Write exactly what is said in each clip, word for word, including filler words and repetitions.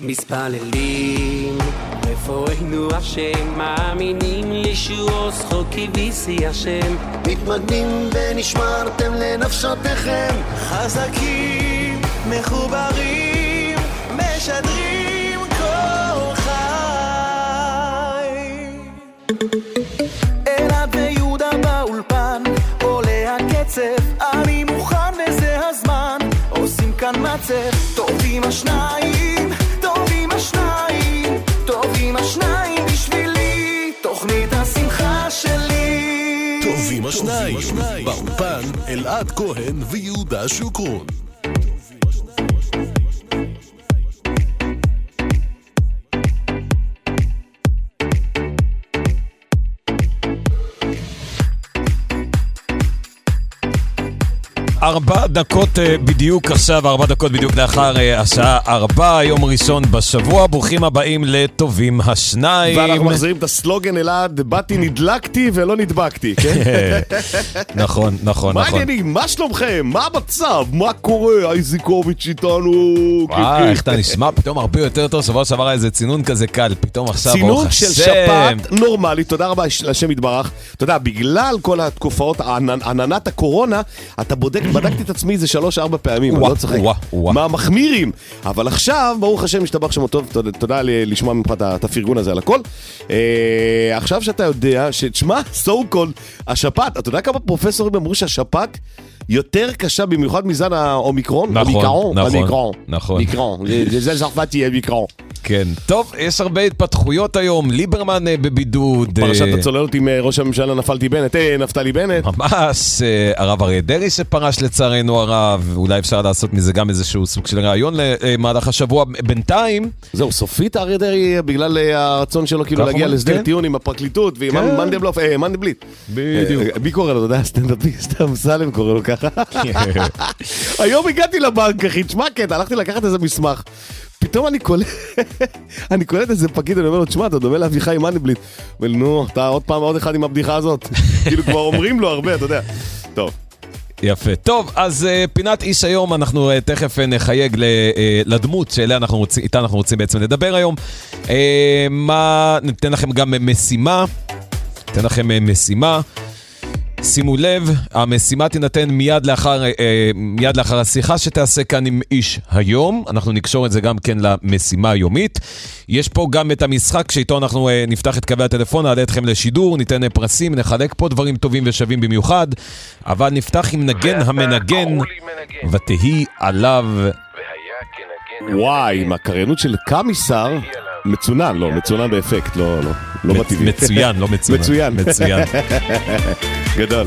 מספללים רפואנו השם, מאמינים לישועו זכוקי ויסי השם, מתמגנים ונשמרתם לנפשותיכם, חזקים מחוברים משדרים כל חי. אלעד ויהודה באולפן עולה הקצב, אני מוכן וזה הזמן, עושים כאן מצב, טובים השניים, טובים השניים, טובים השניים בשבילי, תוכנית השמחה שלי. טובים השניים, באולפן אלעד כהן ויהודה שוקרון. ארבע דקות בדיוק עכשיו, ארבע דקות בדיוק לאחר השעה ארבע, יום ראשון בשבוע. ברוכים הבאים לטובים השניים. ואנחנו מחזירים את הסלוגן אלעד, באתי נדלקתי ולא נדבקתי, כן? נכון, נכון, מה נכון. העניינים? מה שלומכם? מה המצב? מה קורה? אייזיקוביץ' איתנו? וואי, איך אתה נשמע? פתאום הרבה יותר טוב. שבוע שעבר היה איזה צינון כזה קל, פתאום עכשיו צינון של שפעת נורמלי, תודה רבה לשם יתברך. אתה יודע, בגלל כל התקופות, עננת הקורונה, אתה בודק, בדקתי את עצמי איזה שלוש, ארבע פעמים, אני לא צוחק. מה מחמירים? אבל עכשיו, ברוך השם, משתבח שמו טוב, תודה לשמוע ממך את הפרגון הזה על הכל. עכשיו שאתה יודע, שתשמע, so called, השפעת, אתה יודע כמה פרופסורים אמרו שהשפעת יותר קשה במיוחד מזן האומיקרון? נכון, נכון, נכון. מיקרון, זה צרפתי יהיה מיקרון. כן, טוב, יש הרבה התפתחויות היום, ליברמן בבידוד. פרשת הצוללות עם ראש הממשלה נפלתי בנט, אה, נפתלי בנט. ממש, הרב אריה דרעי שפרש לצערנו הרב, אולי אפשר לעשות מזה גם איזשהו סוג של רעיון למהלך השבוע. בינתיים... זהו, סופית אריה דרעי, בגלל הרצון שלו כאילו להגיע להסדר טיעון עם הפרקליטות ועם מנדלבלוף, אה, מנדלבליט. בדיוק. מי קורא לו, אתה יודע, סטנדאפיסט, אמסלם קורא לו ככה. היום הגעתי לבנק, אחי, תשמע קטע, הלכתי לקחת איזה מסמך. פתאום אני קולט, אני קולט איזה פקיד, אני אומר לו, תשמע, אתה דומה לאביחי מנדלבליט. ואומר, נו, אתה עוד פעם, עוד אחד עם הבדיחה הזאת. כאילו כבר אומרים לו הרבה, אתה יודע. טוב. יפה. טוב, אז uh, פינת איש היום, אנחנו uh, תכף uh, נחייג ל, uh, לדמות שאיתה אנחנו רוצים, איתה אנחנו רוצים בעצם לדבר היום. Uh, מה, ניתן לכם גם משימה, ניתן לכם uh, משימה. שימו לב, המשימה תינתן מיד לאחר, אה, מיד לאחר השיחה שתעשה כאן עם איש היום. אנחנו נקשור את זה גם כן למשימה היומית. יש פה גם את המשחק שאיתו אנחנו אה, נפתח את קווי הטלפון, נעלה אתכם לשידור, ניתן פרסים, נחלק פה דברים טובים ושווים במיוחד. אבל נפתח עם נגן המנגן, ותהי עליו. וואי, עם הקריינות של קמיסר, מצונן, לא, מצונן באפקט, לא, לא, לא בטבעי. מצוין, לא מצונן. מצוין. מצוין. גדול.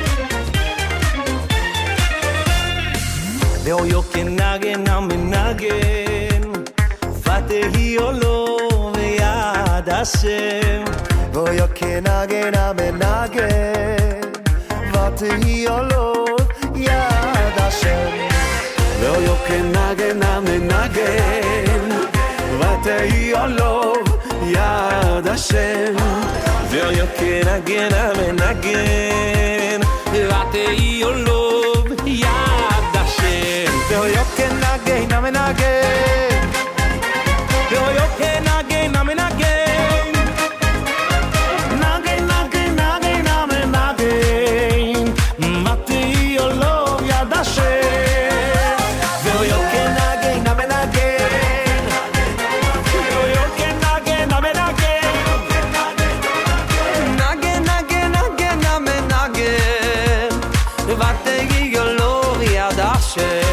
ואויו כנגן המנגן, ותהי עולו ויד השם. ואויו כנגן המנגן, ותהי עולו יד השם. ואויו כנגן המנגן, ותהי עולו יד השם. ואויו כנגן המנגן, ותהי עולו יד השם. ואויו כנגן המנגן, ואויו כנגן המנגן, נגן נגן נגן המנגן, ותהי עולו יד השם. ואויו כנגן המנגן, ואויו כנגן המנגן, נגן נגן נגן המנגן, ותהי עולו יד השם.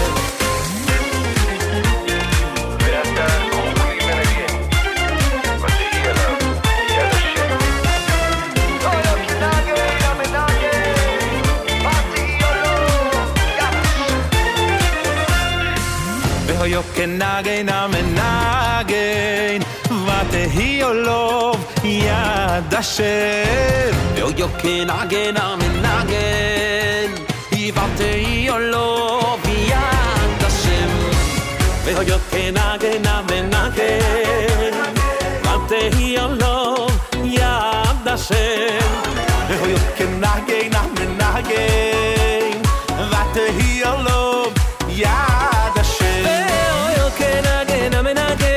ואויו כנגן המנגן, ותהי עולו יד השם. ואויו כנגן המנגן, ותהי עולו יד השם. ואויו כנגן המנגן, ותהי עולו יד השם. ואויו כנגן המנגן, ותהי עולו יד השם. ואויו כנגן המנגן,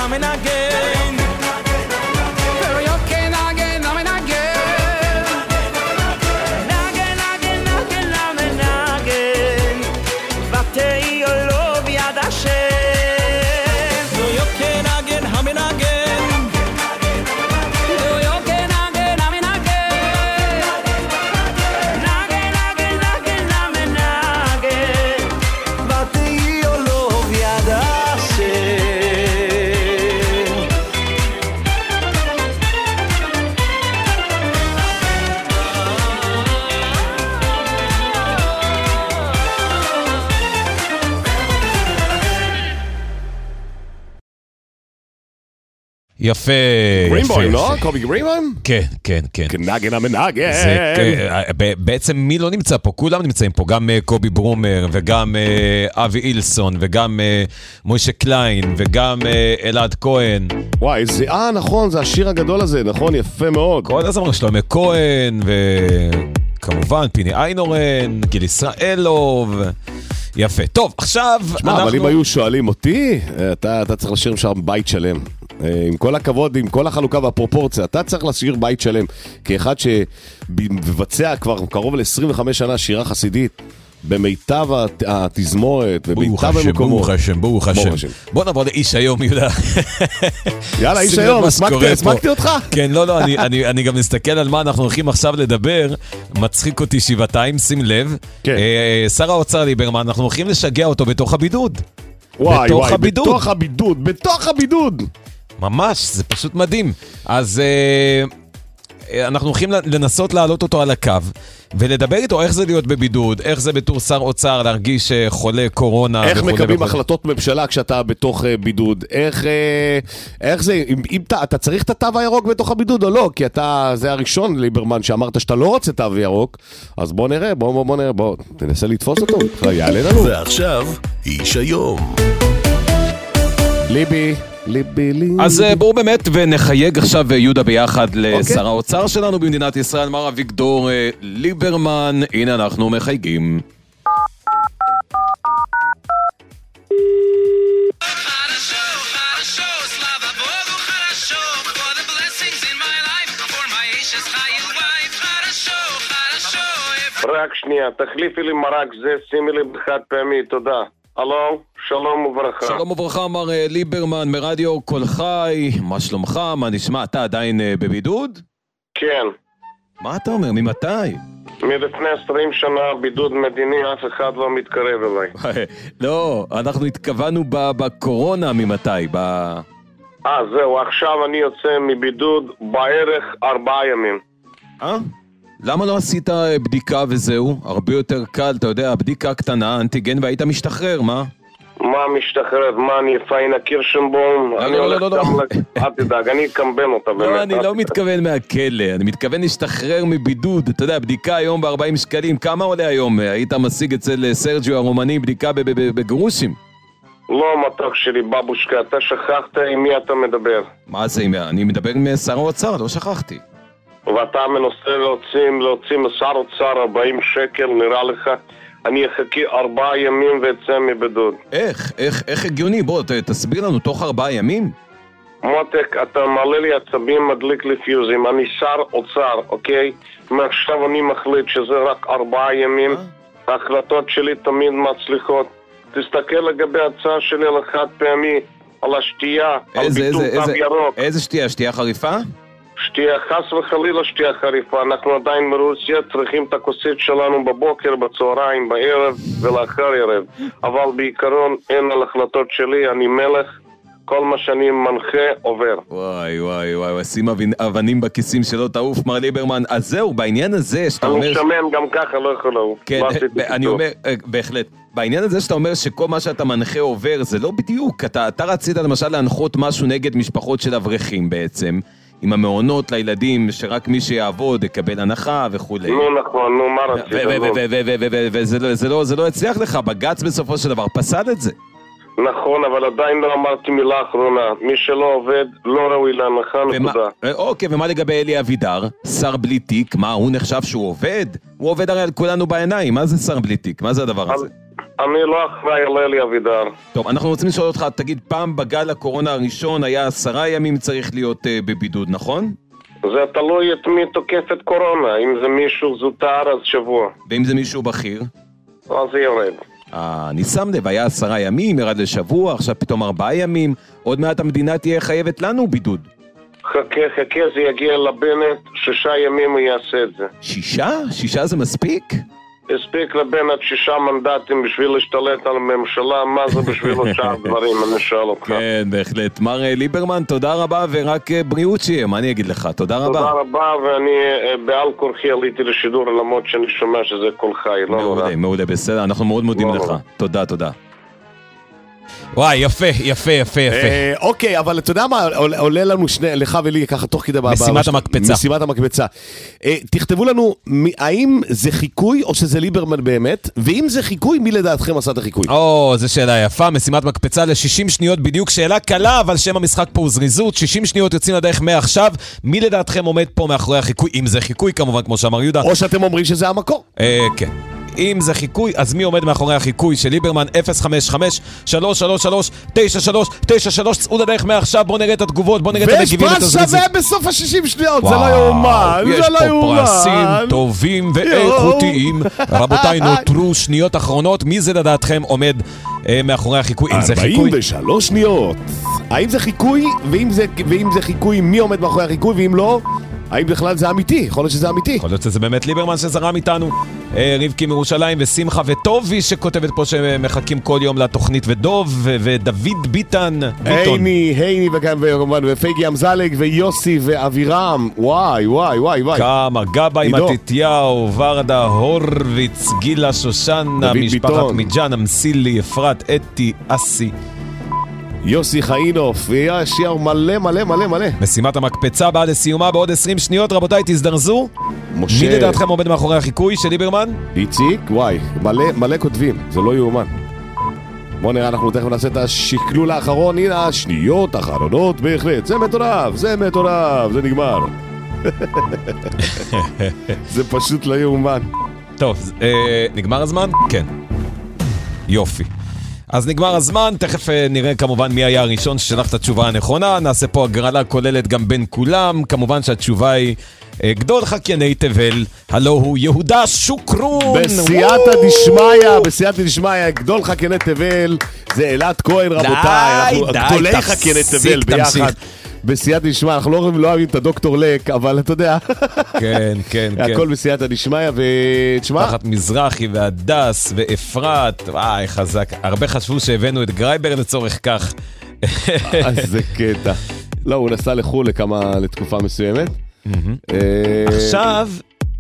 המנגן ויוקן נגן המנגן נגן נגן נגן המנגן ותהי אלוב יד השם ויוקן נגן המנגן ויוקן נגן המנגן נגן נגן נגן המנגן ותהי אלוב יד השם יפה. גרינבוים, לא? קובי גרינבוים? כן, כן, כן. נגן המנגן. זה, בעצם מי לא נמצא פה? כולם נמצאים פה, גם קובי ברומר וגם אבי אילסון וגם מוישה קליין וגם אלעד כהן. וואי, זה, אה, נכון, זה השיר הגדול הזה, נכון, יפה מאוד. כל הזמן שלומי כהן וכמובן פיני איינורן, גיל ישראלוב. יפה. טוב, עכשיו שמה, אנחנו... אבל אם היו שואלים אותי, אתה, אתה צריך לשיר שם בית שלם. עם כל הכבוד, עם כל החלוקה והפרופורציה, אתה צריך לשיר בית שלם. כאחד שבצע כבר קרוב ל-עשרים וחמש שנה שירה חסידית, במיטב התזמורת, במיטב המקומות. ברוך השם, ברוך השם. בוא נעבור לאיש היום, יהודה. יאללה, איש היום, הסמקתי אותך? כן, לא, לא, אני גם מסתכל על מה אנחנו הולכים עכשיו לדבר, מצחיק אותי שבעתיים, שים לב. שר האוצר ליברמן, אנחנו הולכים לשגע אותו בתוך הבידוד. וואי, וואי, בתוך הבידוד, בתוך הבידוד. ממש, זה פשוט מדהים. אז אה, אנחנו הולכים לנסות להעלות אותו על הקו, ולדבר איתו איך זה להיות בבידוד, איך זה בתור שר אוצר להרגיש חולה קורונה. איך מקבלים החלטות ממשלה כשאתה בתוך בידוד, איך, איך זה, אם, אם אתה, אתה צריך את התו הירוק בתוך הבידוד או לא, כי אתה, זה הראשון ליברמן שאמרת שאתה לא רוצה תו ירוק, אז בוא נראה, בוא, בוא, בוא נראה, בוא, תנסה לתפוס אותו, יעלה לנו. ועכשיו, איש היום. ליבי. ליבי, ליבי. אז בואו באמת ונחייג עכשיו יהודה ביחד לשר okay. האוצר שלנו במדינת ישראל, מר אביגדור ליברמן. הנה אנחנו מחייגים. רק שנייה, תחליפי לי מרק זה, שימי לי בחד פעמי, תודה. הלו, שלום וברכה. שלום וברכה, מר ליברמן, מרדיו קול חי. מה שלומך? מה נשמע? אתה עדיין בבידוד? כן. מה אתה אומר? ממתי? מלפני עשרים שנה, בידוד מדיני, אף אחד לא מתקרב אליי. לא, אנחנו התכוונו בקורונה ממתי? ב... אה, זהו, עכשיו אני יוצא מבידוד בערך ארבעה ימים. אה? למה לא עשית בדיקה וזהו? הרבה יותר קל, אתה יודע, בדיקה קטנה, אנטיגן, והיית משתחרר, מה? מה משתחרר? מה, אני פיינה קירשנבום? אני הולך גם לק... אל תדאג, אני אקמבן אותה באמת. לא, אני לא מתכוון מהכלא, אני מתכוון להשתחרר מבידוד. אתה יודע, בדיקה היום ב-ארבעים שקלים, כמה עולה היום? היית משיג אצל סרג'יו הרומני בדיקה בגרושים? לא, מתוק שלי, בבושקה, אתה שכחת עם מי אתה מדבר. מה זה, אני מדבר עם שר האוצר, לא שכחתי. ואתה מנסה להוציא, להוציא משר אוצר ארבעים שקל, נראה לך, אני אחכה ארבעה ימים ואצא מבידוד. איך? איך? איך הגיוני? בוא, ת, תסביר לנו, תוך ארבעה ימים? מותק, אתה מעלה לי עצבים, מדליק לי פיוזים, אני שר אוצר, אוקיי? מעכשיו אני מחליט שזה רק ארבעה ימים, ההחלטות שלי תמיד מצליחות. תסתכל לגבי ההצעה שלי על החד פעמי, על השתייה, איזה, על ביטול איזה, תו איזה, ירוק. איזה שתייה? שתייה חריפה? שתייה, חס וחלילה שתייה חריפה, אנחנו עדיין ברוסיה צריכים את הכוסית שלנו בבוקר, בצהריים, בערב ולאחר ערב, אבל בעיקרון אין על החלטות שלי, אני מלך, כל מה שאני מנחה עובר. וואי וואי וואי, שים אבנים בכיסים שלא תעוף, מר ליברמן. אז זהו, בעניין הזה שאתה אומר... אני שמן גם ככה, לא יכול לעוף. כן, אני אומר, בהחלט, בעניין הזה שאתה אומר שכל מה שאתה מנחה עובר, זה לא בדיוק. אתה, אתה רצית למשל להנחות משהו נגד משפחות של אברכים בעצם, עם המעונות לילדים, שרק מי שיעבוד יקבל הנחה וכו'. נו נכון, נו מה רצית? וזה לא הצליח לך, בג"ץ בסופו של דבר פסל את זה. נכון, אבל עדיין לא אמרתי מילה אחרונה. מי שלא עובד לא ראוי להנחה, נקודה. אוקיי, ומה לגבי אלי אבידר? שר בלי תיק, מה, הוא נחשב שהוא עובד? הוא עובד הרי על כולנו בעיניים, מה זה שר בלי תיק? מה זה הדבר הזה? אני לא אחראי על אלי אבידר. טוב, אנחנו רוצים לשאול אותך, תגיד, פעם בגל הקורונה הראשון היה עשרה ימים צריך להיות uh, בבידוד, נכון? זה תלוי את מי תוקף את קורונה, אם זה מישהו זוטר אז שבוע. ואם זה מישהו בכיר? אז זה יורד. אה, אני שם לב, היה עשרה ימים, ירד לשבוע, עכשיו פתאום ארבעה ימים, עוד מעט המדינה תהיה חייבת לנו בידוד. חכה, חכה, זה יגיע לבנט, שישה ימים הוא יעשה את זה. שישה? שישה זה מספיק? הספיק לבנט שישה מנדטים בשביל להשתלט על הממשלה, מה זה בשביל שאר דברים, אני שואל אותך. כן, בהחלט. מר ליברמן, תודה רבה, ורק בריאות שיהיה, מה אני אגיד לך? תודה רבה. תודה רבה, ואני בעל כורחי עליתי לשידור, למרות שאני שומע שזה כל חי, לא נורא. מעולה, מעולה, בסדר, אנחנו מאוד מודים לך. תודה, תודה. וואי, יפה, יפה, יפה, יפה. אוקיי, אבל אתה יודע מה, עולה לנו שני, לך ולי, ככה תוך כדי... משימת המקפצה. משימת המקפצה. תכתבו לנו, האם זה חיקוי או שזה ליברמן באמת, ואם זה חיקוי, מי לדעתכם עשה את החיקוי? או, זו שאלה יפה, משימת מקפצה ל-שישים שניות בדיוק, שאלה קלה, אבל שם המשחק פה הוא זריזות, שישים שניות יוצאים לדרך מעכשיו, מי לדעתכם עומד פה מאחורי החיקוי, אם זה חיקוי כמובן, כמו שאמר יהודה. או שאתם אומרים שזה המקור. כן. אם זה חיקוי, אז מי עומד מאחורי החיקוי של ליברמן? אפס חמש חמש שלוש שלוש שלוש תשע שלוש תשע שלוש. צעוד הדרך מעכשיו, בוא נראה את התגובות, בוא נראה את המגיבים, את הזריזים. ויש פרס שווה בסוף ה-שישים שניות, זה לא יאומן, זה לא יאומן. יש פה פרסים טובים ואיכותיים. רבותיי, נותרו שניות אחרונות, מי זה לדעתכם עומד מאחורי החיקוי? אם זה חיקוי... ארבעים ושלוש שניות. האם זה חיקוי, ואם זה חיקוי, מי עומד מאחורי החיקוי, ואם לא... האם בכלל זה אמיתי? יכול להיות שזה אמיתי. יכול להיות שזה באמת ליברמן שזרם איתנו. רבקי מירושלים ושמחה וטובי שכותבת פה שמחכים כל יום לתוכנית, ודוב ודוד ביטן. הייני, הייני וכמובן ופייגי אמזלג ויוסי ואבירם. וואי, וואי, וואי, וואי. כמה, גבאי מתתיהו, ורדה הורוויץ, גילה שושנה, משפחת מיג'אן, אמסילי, אפרת, אתי, אסי. יוסי חיינוף, ויש יר מלא מלא מלא מלא. משימת המקפצה באה לסיומה בעוד עשרים שניות, רבותיי, תזדרזו. משה... מי לדעתכם עומד מאחורי החיקוי של ליברמן? איציק, וואי, מלא מלא כותבים, זה לא יאומן. בוא נראה, אנחנו תכף נעשה את השקלול האחרון, הנה השניות האחרונות בהחלט. זה מטורף, זה מטורף, זה נגמר. זה פשוט לא יאומן. טוב, אה, נגמר הזמן? כן. יופי. אז נגמר הזמן, תכף נראה כמובן מי היה הראשון ששלח את התשובה הנכונה, נעשה פה הגרלה כוללת גם בין כולם, כמובן שהתשובה היא גדול חקייני תבל, הלא הוא יהודה שוקרון. בסייעתא דשמיא, בסייעתא דשמיא, גדול חקייני תבל, זה אלעד כהן רבותיי, אנחנו גדולי חקייני תבל ביחד. בסייעתא דשמיא, אנחנו לא אוהבים את הדוקטור לק, אבל אתה יודע. כן, כן, כן. הכל בסייעתא דשמיא, ותשמע. תחת מזרחי והדס ואפרת, וואי, חזק. הרבה חשבו שהבאנו את גרייבר לצורך כך. אז זה קטע. לא, הוא נסע לחו"ל לכמה, לתקופה מסוימת. עכשיו,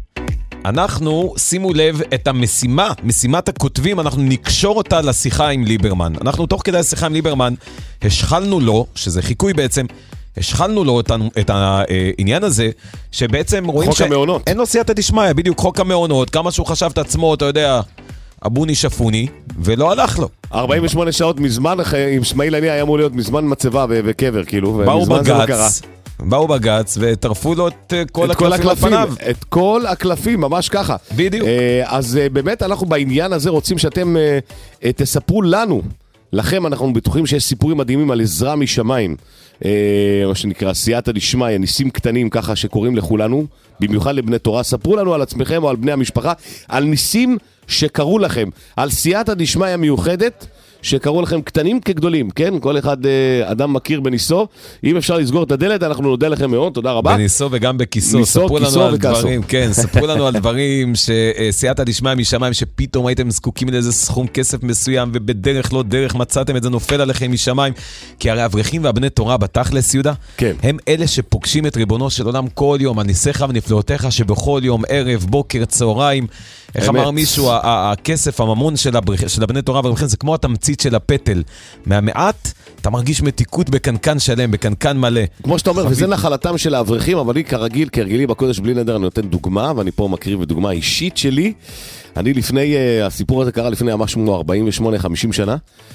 אנחנו, שימו לב, את המשימה, משימת הכותבים, אנחנו נקשור אותה לשיחה עם ליברמן. אנחנו תוך כדי השיחה עם ליברמן, השחלנו לו, שזה חיקוי בעצם, השחלנו לו את העניין הזה, שבעצם רואים חוק המעונות. אין לו סייעתא דשמיא, בדיוק חוק המעונות, כמה שהוא חשב את עצמו, אתה יודע, אבוני שפוני, ולא הלך לו. ארבעים ושמונה שעות מזמן, עם שמעיל אני היה אמור להיות מזמן מצבה וקבר, כאילו, באו בגץ, באו בגץ וטרפו לו את כל הקלפים על פניו. את כל הקלפים, ממש ככה. בדיוק. אז באמת אנחנו בעניין הזה רוצים שאתם תספרו לנו, לכם אנחנו בטוחים שיש סיפורים מדהימים על עזרה משמיים, מה שנקרא סייעתא דשמיא, ניסים קטנים ככה שקוראים לכולנו, במיוחד לבני תורה. ספרו לנו על עצמכם או על בני המשפחה, על ניסים שקראו לכם, על סייעתא דשמיא מיוחדת שקראו לכם קטנים כגדולים, כן? כל אחד אדם מכיר בניסו. אם אפשר לסגור את הדלת, אנחנו נודה לכם מאוד, תודה רבה. בניסו וגם בכיסו. ספרו לנו על דברים, כן, ספרו לנו על דברים שסייעתא דשמיא משמיים, שפתאום הייתם זקוקים לאיזה סכום כסף מסוים, ובדרך לא דרך מצאתם את זה נופל עליכם משמיים. כי הרי אברכים והבני תורה בתכלס, יהודה, כן. הם אלה שפוגשים את ריבונו של עולם כל יום, הניסיך ונפלאותיך שבכל יום, ערב, בוקר, צהריים. איך אמר מישהו, הכסף, הממון של הבני תורה והאברכים, זה כמו התמצית של הפטל. מהמעט, אתה מרגיש מתיקות בקנקן שלם, בקנקן מלא. כמו שאתה אומר, וזה נחלתם של האברכים, אבל לי כרגיל, כרגילי בקודש בלי נדר, אני נותן דוגמה, ואני פה מקריב דוגמה אישית שלי. אני לפני, הסיפור הזה קרה לפני ממש ארבעים ושמונה חמישים שנה,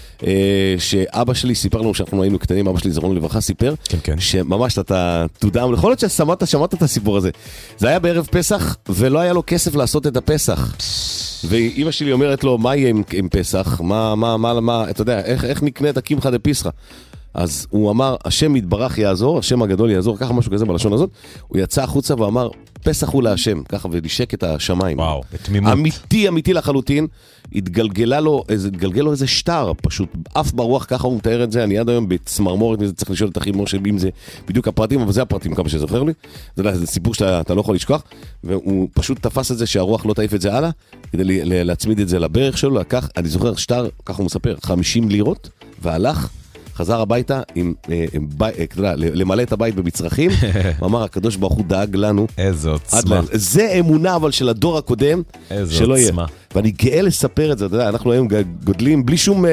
שאבא שלי סיפר לנו שאנחנו היינו קטנים, אבא שלי זרון לברכה סיפר, כן, כן. שממש אתה תודעם, יכול להיות ששמעת, שמעת את הסיפור הזה. זה היה בערב פסח, ולא היה לו כסף לעשות את הפסח. ואמא שלי אומרת לו, מה יהיה עם, עם פסח? מה, מה, מה, מה, אתה יודע, איך, איך נקנה את הקמחא דפסחא? אז הוא אמר, השם יתברך יעזור, השם הגדול יעזור, ככה משהו כזה בלשון הזאת. הוא יצא החוצה ואמר, פסח הוא להשם, ככה, ולישק את השמיים. וואו, בתמימות. אמיתי, אמיתי לחלוטין, התגלגלה לו, התגלגל לו איזה שטר, פשוט אף ברוח, ככה הוא מתאר את זה, אני עד היום בצמרמורת, מזה צריך לשאול את אחי משה, אם זה בדיוק הפרטים, אבל זה הפרטים כמה שזוכר לי, זה, זה סיפור שאתה לא יכול לשכוח, והוא פשוט תפס את זה שהרוח לא תעיף את זה הלאה, כדי להצמיד את זה לברך שלו, לקח, אני זוכר שטר, ככה הוא מספר, חמישים לירות, והלך, חזר הביתה עם, עם בי, למלא את הבית במצרכים, ואמר, הקדוש ברוך הוא דאג לנו. איזו עוצמה. זה אמונה אבל של הדור הקודם, שלא יהיה. ואני גאה לספר את זה, אתה יודע, אנחנו היום גודלים בלי שום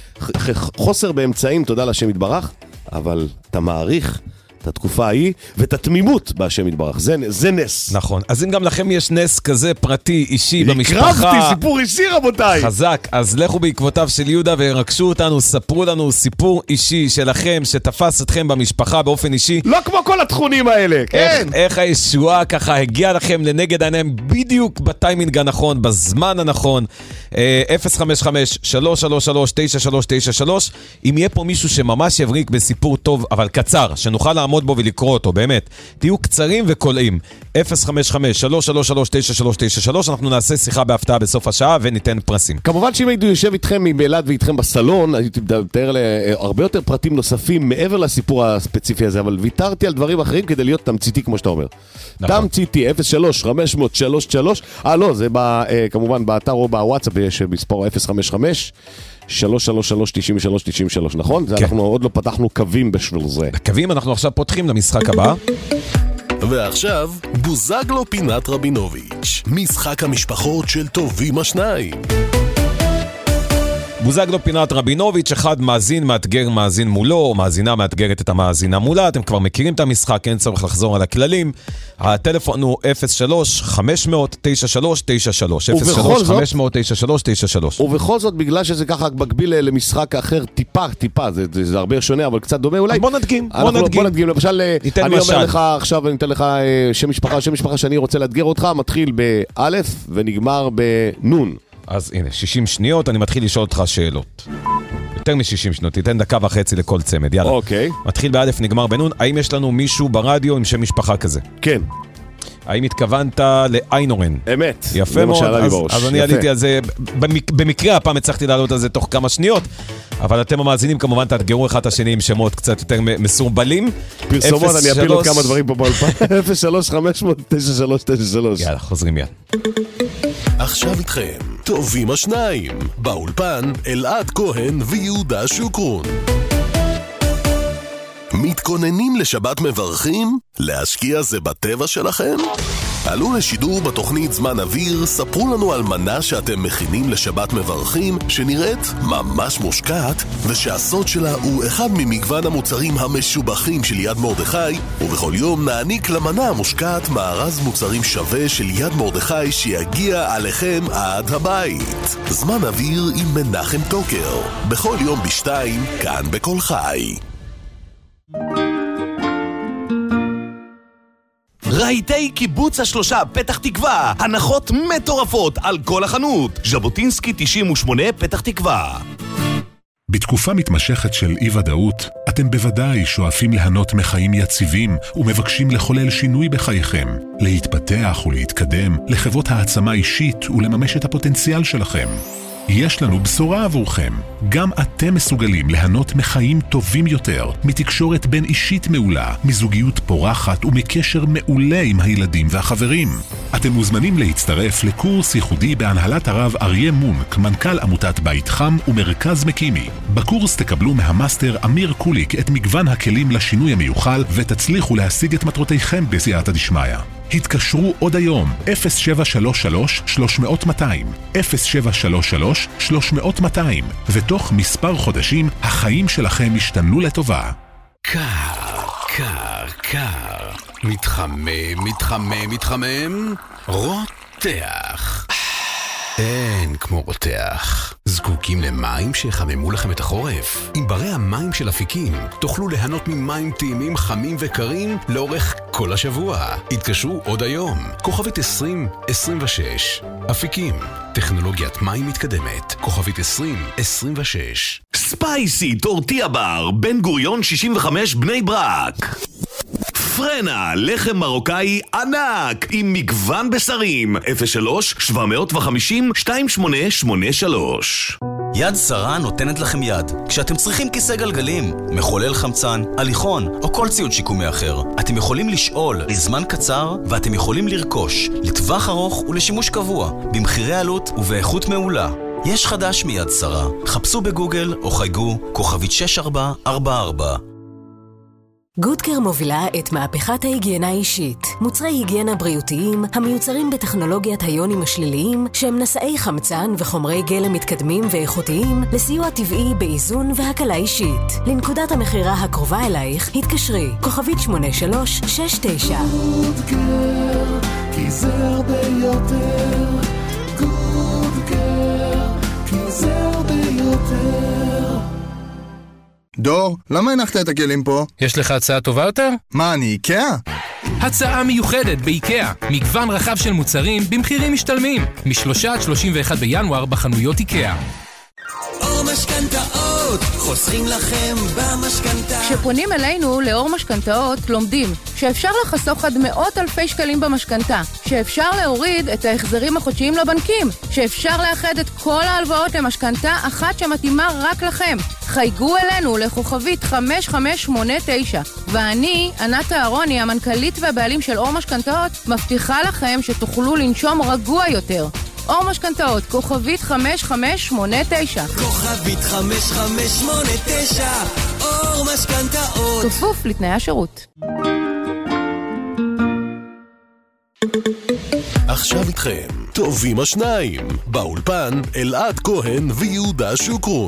חוסר באמצעים, תודה להשם יתברך, אבל אתה מעריך את התקופה ההיא, ואת התמימות בהשם יתברך. זה, זה נס. נכון. אז אם גם לכם יש נס כזה פרטי, אישי, במשפחה... הקרבתי סיפור אישי, רבותיי. חזק. אז לכו בעקבותיו של יהודה והרגשו אותנו, ספרו לנו סיפור אישי שלכם, שתפס אתכם במשפחה באופן אישי. לא כמו כל התכונים האלה, כן. איך, איך הישועה ככה הגיעה לכם לנגד העיניים, בדיוק בטיימינג הנכון, בזמן הנכון. אפס חמש חמש שלוש שלוש שלוש תשע שלוש תשע שלוש. אם יהיה פה מישהו שממש יבריק בסיפור טוב, אבל קצר, שנוכל לעמוד בו ולקרוא אותו, באמת. תהיו קצרים וקולעים. אפס חמש חמש שלוש שלוש שלוש תשע שלוש תשע שלוש. אנחנו נעשה שיחה בהפתעה בסוף השעה וניתן פרסים. כמובן שאם הייתי יושב איתכם באילת ואיתכם בסלון, הייתי מתאר להרבה יותר פרטים נוספים מעבר לסיפור הספציפי הזה, אבל ויתרתי על דברים אחרים כדי להיות תמציתי כמו שאתה אומר. נכון. תמציתי, אפס שלוש חמש שלוש שלוש. אה לא, זה בא, כמובן באתר או בוואטסאפ יש מספור אפס חמש חמש שלוש שלוש שלוש תשעים ושלוש תשעים ושלוש, נכון? זה אנחנו עוד לא פתחנו קווים בשביל זה. קווים אנחנו עכשיו פותחים למשחק הבא. ועכשיו, בוזגלו פינת רבינוביץ', משחק המשפחות של טובים השניים. בוזגלו פינת רבינוביץ', אחד מאזין מאתגר מאזין מולו, או מאזינה מאתגרת את המאזינה מולה. אתם כבר מכירים את המשחק, אין צורך לחזור על הכללים. הטלפון הוא אפס שלוש חמש אפס אפס תשע שלוש תשע שלוש. אפס שלוש חמש אפס אפס תשע שלוש תשע שלוש. ובכל זאת, בגלל שזה ככה מקביל למשחק אחר טיפה, טיפה, זה, זה, זה הרבה שונה, אבל קצת דומה אולי. בוא נדגים, בוא נדגים. בוא נדגים, למשל, אני משל. אומר לך עכשיו, אני אתן לך שם משפחה, שם משפחה שאני רוצה לאתגר אותך, מתחיל באלף ונגמר בנון. אז הנה, שישים שניות, אני מתחיל לשאול אותך שאלות. יותר מ-שישים שניות, תיתן דקה וחצי לכל צמד, יאללה. אוקיי. מתחיל באלף, נגמר בנון. האם יש לנו מישהו ברדיו עם שם משפחה כזה? כן. האם התכוונת לאיינורן? אמת. יפה מאוד, אז, אז אני עליתי על זה, במק, במקרה הפעם הצלחתי לעלות על זה תוך כמה שניות, אבל אתם המאזינים כמובן תאתגרו אחד השני עם שמות קצת יותר מסורבלים. פרסומות, אני אפיל עוד כמה דברים פה באולפן. אפס שלוש חמש תשע שלוש תשע שלוש. יאללה, חוזרים מיד. עכשיו איתכם, טובים השניים, באולפן אלעד כהן ויהודה שוקרון. מתכוננים לשבת מברכים? להשקיע זה בטבע שלכם? עלו לשידור בתוכנית זמן אוויר, ספרו לנו על מנה שאתם מכינים לשבת מברכים, שנראית ממש מושקעת, ושהסוד שלה הוא אחד ממגוון המוצרים המשובחים של יד מרדכי, ובכל יום נעניק למנה המושקעת מארז מוצרים שווה של יד מרדכי שיגיע עליכם עד הבית. זמן אוויר עם מנחם טוקר, בכל יום בשתיים, כאן בכל חי. רהיטי קיבוץ השלושה פתח תקווה, הנחות מטורפות על כל החנות. ז'בוטינסקי תשעים ושמונה פתח תקווה. בתקופה מתמשכת של אי-ודאות, אתם בוודאי שואפים ליהנות מחיים יציבים ומבקשים לחולל שינוי בחייכם, להתפתח ולהתקדם, לחוות העצמה אישית ולממש את הפוטנציאל שלכם. יש לנו בשורה עבורכם. גם אתם מסוגלים ליהנות מחיים טובים יותר, מתקשורת בין אישית מעולה, מזוגיות פורחת ומקשר מעולה עם הילדים והחברים. אתם מוזמנים להצטרף לקורס ייחודי בהנהלת הרב אריה מונק, מנכ"ל עמותת בית חם ומרכז מקימי. בקורס תקבלו מהמאסטר אמיר קוליק את מגוון הכלים לשינוי המיוחל ותצליחו להשיג את מטרותיכם בסייעתא דשמיא. התקשרו עוד היום, אפס שבע שלוש שלוש שלוש מאות מאתיים, אפס שבע שלוש שלוש שלוש מאות מאתיים, ותוך מספר חודשים החיים שלכם ישתנו לטובה. קר, קר, קר, מתחמם, מתחמם, מתחמם, רותח. אין כמו רותח. זקוקים למים שיחממו לכם את החורף? עם ברי המים של אפיקים תוכלו ליהנות ממים טעימים חמים וקרים לאורך כל השבוע. התקשרו עוד היום. כוכבית עשרים עשרים ושש. אפיקים. טכנולוגיית מים מתקדמת. כוכבית עשרים עשרים ושש. ספייסי טורטיה בר, בן גוריון שישים וחמש בני ברק. פרנה, לחם מרוקאי ענק עם מגוון בשרים. אפס שלוש שבע חמש אפס שתיים שמונה שמונה שלוש. יד שרה נותנת לכם יד כשאתם צריכים כיסא גלגלים, מחולל חמצן, הליכון או כל ציוד שיקומי אחר. אתם יכולים לשאול לזמן קצר ואתם יכולים לרכוש לטווח ארוך ולשימוש קבוע במחירי עלות ובאיכות מעולה. יש חדש מיד שרה. חפשו בגוגל או חייגו כוכבית שש ארבע ארבע ארבע. גודקר מובילה את מהפכת ההיגיינה האישית. מוצרי היגיינה בריאותיים המיוצרים בטכנולוגיית היונים השליליים שהם נשאי חמצן וחומרי גלם מתקדמים ואיכותיים לסיוע טבעי באיזון והקלה אישית. לנקודת המחירה הקרובה אלייך התקשרי כוכבית שמונה שלוש שש תשע. גודקר, כי זה הרבה יותר. גודקר, כי זה הרבה יותר. דור, למה הנחת את הכלים פה? יש לך הצעה טובה יותר? מה, אני איקאה? הצעה מיוחדת באיקאה. מגוון רחב של מוצרים במחירים משתלמים. משלושה עד שלושים ואחד בינואר בחנויות איקאה. אור משכנתאות, חוסכים לכם במשכנתה. כשפונים אלינו לאור משכנתאות לומדים שאפשר לחסוך עד מאות אלפי שקלים במשכנתה, שאפשר להוריד את ההחזרים החודשיים לבנקים, שאפשר לאחד את כל ההלוואות למשכנתה אחת שמתאימה רק לכם. חייגו אלינו לכוכבית חמש חמש שמונה תשע, ואני, ענת אהרוני, המנכ"לית והבעלים של אור משכנתאות, מבטיחה לכם שתוכלו לנשום רגוע יותר. אור משכנתאות, כוכבית חמש חמש שמונה תשע. כוכבית חמש חמש שמונה תשע, אור משכנתאות. כפוף לתנאי השירות. עכשיו איתכם, טובים השניים, באולפן אלעד כהן ויהודה שוקרון.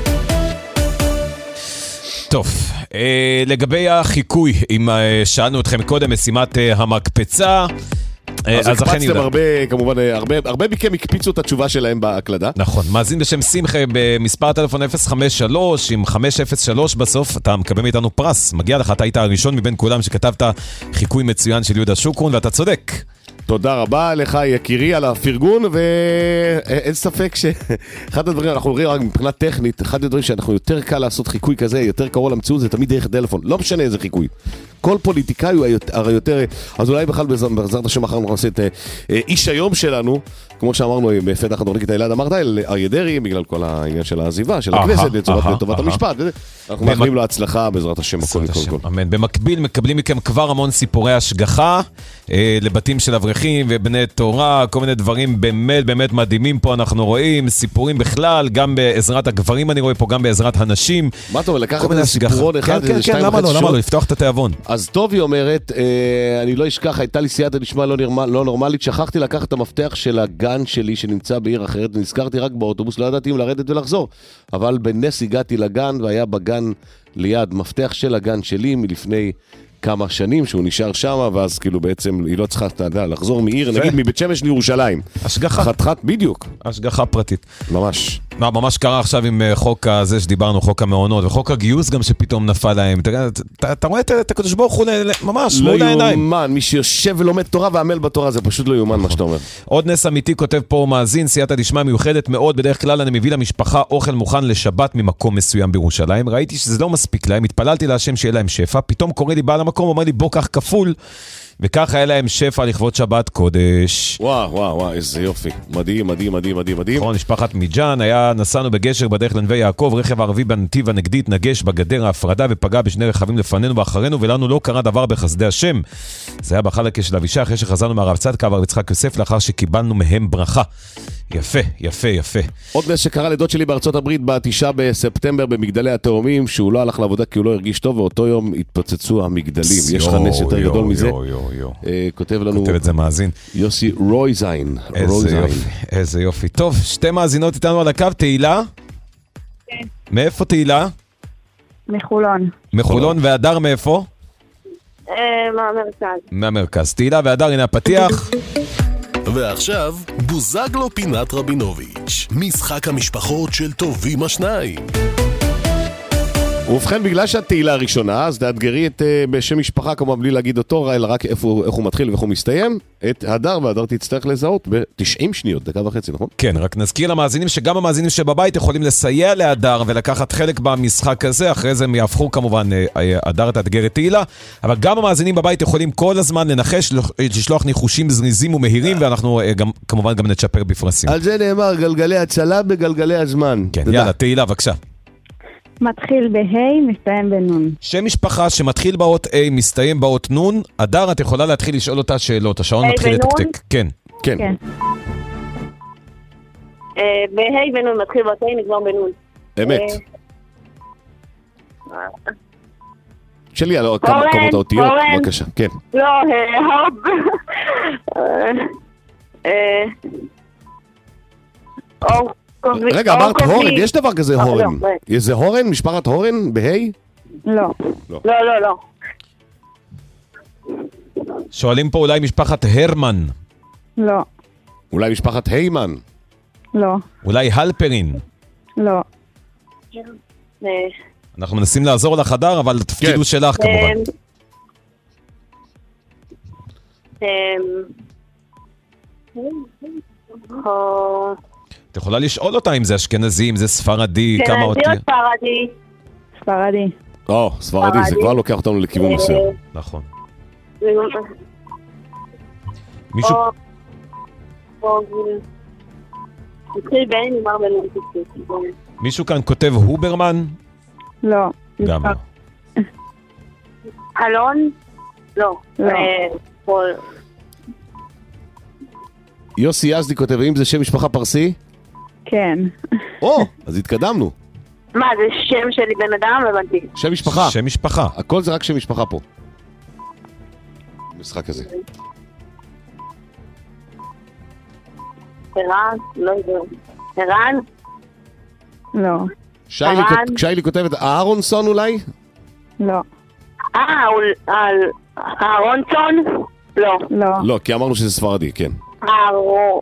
טוב, אה, לגבי החיקוי, אם אה, שאלנו אתכם קודם, משימת אה, המקפצה, אז הקפצתם הרבה, כמובן, הרבה, הרבה מכם הקפיצו את התשובה שלהם בהקלדה. נכון, מאזין בשם שמחה במספר טלפון אפס חמש שלוש עם חמש אפס שלוש בסוף, אתה מקבל מאיתנו פרס, מגיע לך, אתה היית הראשון מבין כולם שכתבת חיקוי מצוין של יהודה שוקרון, ואתה צודק. תודה רבה לך יקירי על הפרגון, ואין ספק שאחד הדברים, אנחנו רואים רק מבחינה טכנית, אחד הדברים שאנחנו יותר קל לעשות חיקוי כזה, יותר קרוב למציאות, זה תמיד דרך טלפון, לא משנה איזה חיקוי. כל פוליטיקאי הוא הרי יותר, אז אולי בכלל בעזרת השם אחר אנחנו נעשה את איש היום שלנו, כמו שאמרנו בפתח הדורניקית הילד, אמרת אריה דרעי, בגלל כל העניין של העזיבה, של הכנסת, לטובת המשפט, אנחנו מאחלים לו הצלחה בעזרת השם. אמן. במקביל מקבלים מכם כבר המון סיפורי השגחה, לבתים של אברכים ובני תורה, כל מיני דברים באמת באמת מדהימים פה אנחנו רואים, סיפורים בכלל, גם בעזרת הגברים אני רואה פה, גם בעזרת הנשים. מה אתה אומר, לקחת איזה סיפורון אחד, כן, כן, למה לא, למה לא, לפתוח את התיאבון. אז טוב, היא אומרת, אני לא אשכח, הייתה לי סייעתא דשמיא לא נורמלית, שכחתי לקחת את המפתח של הגן שלי שנמצא בעיר אחרת, ונזכרתי רק באוטובוס, לא ידעתי אם לרדת ולחזור, אבל בנס הגעתי לגן, והיה בגן ליד מפתח של הגן שלי מלפני כמה שנים שהוא נשאר שם, ואז כאילו בעצם היא לא צריכה לחזור מעיר, נגיד מבית שמש לירושלים. השגחה. חתכת, בדיוק. השגחה פרטית. ממש. מה, ממש קרה עכשיו עם חוק הזה שדיברנו, חוק המעונות, וחוק הגיוס גם שפתאום נפל להם. אתה רואה את הקדוש ברוך הוא ממש מול העיניים. לא יומן, מי שיושב ולומד תורה ועמל בתורה, זה פשוט לא יומן מה שאתה אומר. עוד נס אמיתי כותב פה מאזין, סייעתא דשמיא מיוחדת מאוד, בדרך כלל אני מביא למשפחה אוכל מוכן לשבת ממקום מסוים בירושלים. ראיתי שזה לא מספיק להם, התפללתי להשם שיהיה להם שפע, פתאום קורא לי בעל המקום, אומר לי בוא כך כפול, וכך היה להם שפע לכבוד שבת קודש. וואו, וואו, וואו, איזה יופי. מדהים, מדהים, מדהים, מדהים, מדהים. נכון, משפחת מיג'אן, היה, נסענו בגשר בדרך לנווה יעקב, רכב ערבי בנתיב הנגדית נגש בגדר ההפרדה ופגע בשני רכבים לפנינו ואחרינו, ולנו לא קרה דבר בחסדי השם. זה היה בחלקה של אבישע, אחרי שחזרנו מהרב צדקה והרב יצחק יוסף, לאחר שקיבלנו מהם ברכה. יפה, יפה, יפה. עוד נס שקרה לדוד שלי בארצות הברית בתשעה בספטמבר במגדלי התאומים, שהוא לא הלך לעבודה כי הוא לא הרגיש טוב, ואותו יום התפוצצו המגדלים. יש לך נס יותר גדול מזה? כותב לנו... כותב את זה מאזין. יוסי רויזיין. איזה יופי, איזה יופי. טוב, שתי מאזינות איתנו על הקו, תהילה? כן. מאיפה תהילה? מחולון. מחולון, והדר מאיפה? מהמרכז. מהמרכז. תהילה והדר, הנה הפתיח. ועכשיו, בוזגלו פינת רבינוביץ', משחק המשפחות של טובים השניים. ובכן, בגלל שאת תהילה הראשונה, אז תאתגרי את בשם משפחה, כמו בלי להגיד אותו, אלא רק איפה, איך הוא מתחיל ואיך הוא מסתיים, את הדר, והדר תצטרך לזהות ב-תשעים שניות, דקה וחצי, נכון? כן, רק נזכיר למאזינים שגם המאזינים שבבית יכולים לסייע להדר ולקחת חלק במשחק הזה, אחרי זה הם יהפכו כמובן, הדר תאתגר את תהילה, אבל גם המאזינים בבית יכולים כל הזמן לנחש, לשלוח ניחושים זריזים ומהירים, ואנחנו גם, כמובן גם נצ'פר בפרסים. על זה נאמר, גלגלי הצלה בגלגלי הזמן. כן, יאללה, תהילה, בבקשה. מתחיל בהי, מסתיים בנון. שם משפחה שמתחיל באות A, מסתיים באות נון. הדר, את יכולה להתחיל לשאול אותה שאלות. השעון מתחיל לתקתק. כן. כן. בהי בנון, מתחיל באות A, נגמר בנון. אמת. שלי, על כמות האותיות, בבקשה. כן. לא, הוב. אור. רגע, אמרת הורן, יש דבר כזה הורן. זה הורן? משפחת הורן? בהי? לא. לא, לא, לא. שואלים פה אולי משפחת הרמן. לא. אולי משפחת היימן. לא. אולי הלפרין. לא. אנחנו מנסים לעזור לך, הדר, אבל התפקיד הוא שלך כמובן. את יכולה לשאול אותה אם זה אשכנזי, אם זה ספרדי, כמה אותי. כן, זה ספרדי. ספרדי. או, ספרדי, זה כבר לוקח אותנו לכיוון מסוים. נכון. מישהו... מישהו כאן כותב הוברמן? לא. גם לא. אלון? לא. יוסי יזדי כותב, האם זה שם משפחה פרסי? כן. או, אז התקדמנו. מה, זה שם שלי בן אדם? הבנתי. שם משפחה. שם משפחה. הכל זה רק שם משפחה פה. משחק הזה. ערן? לא יודע. ערן? לא. שיילי כותבת, אהרונסון אולי? לא. אה, אהרונסון? לא. לא. לא, כי אמרנו שזה ספרדי, כן. אהרון.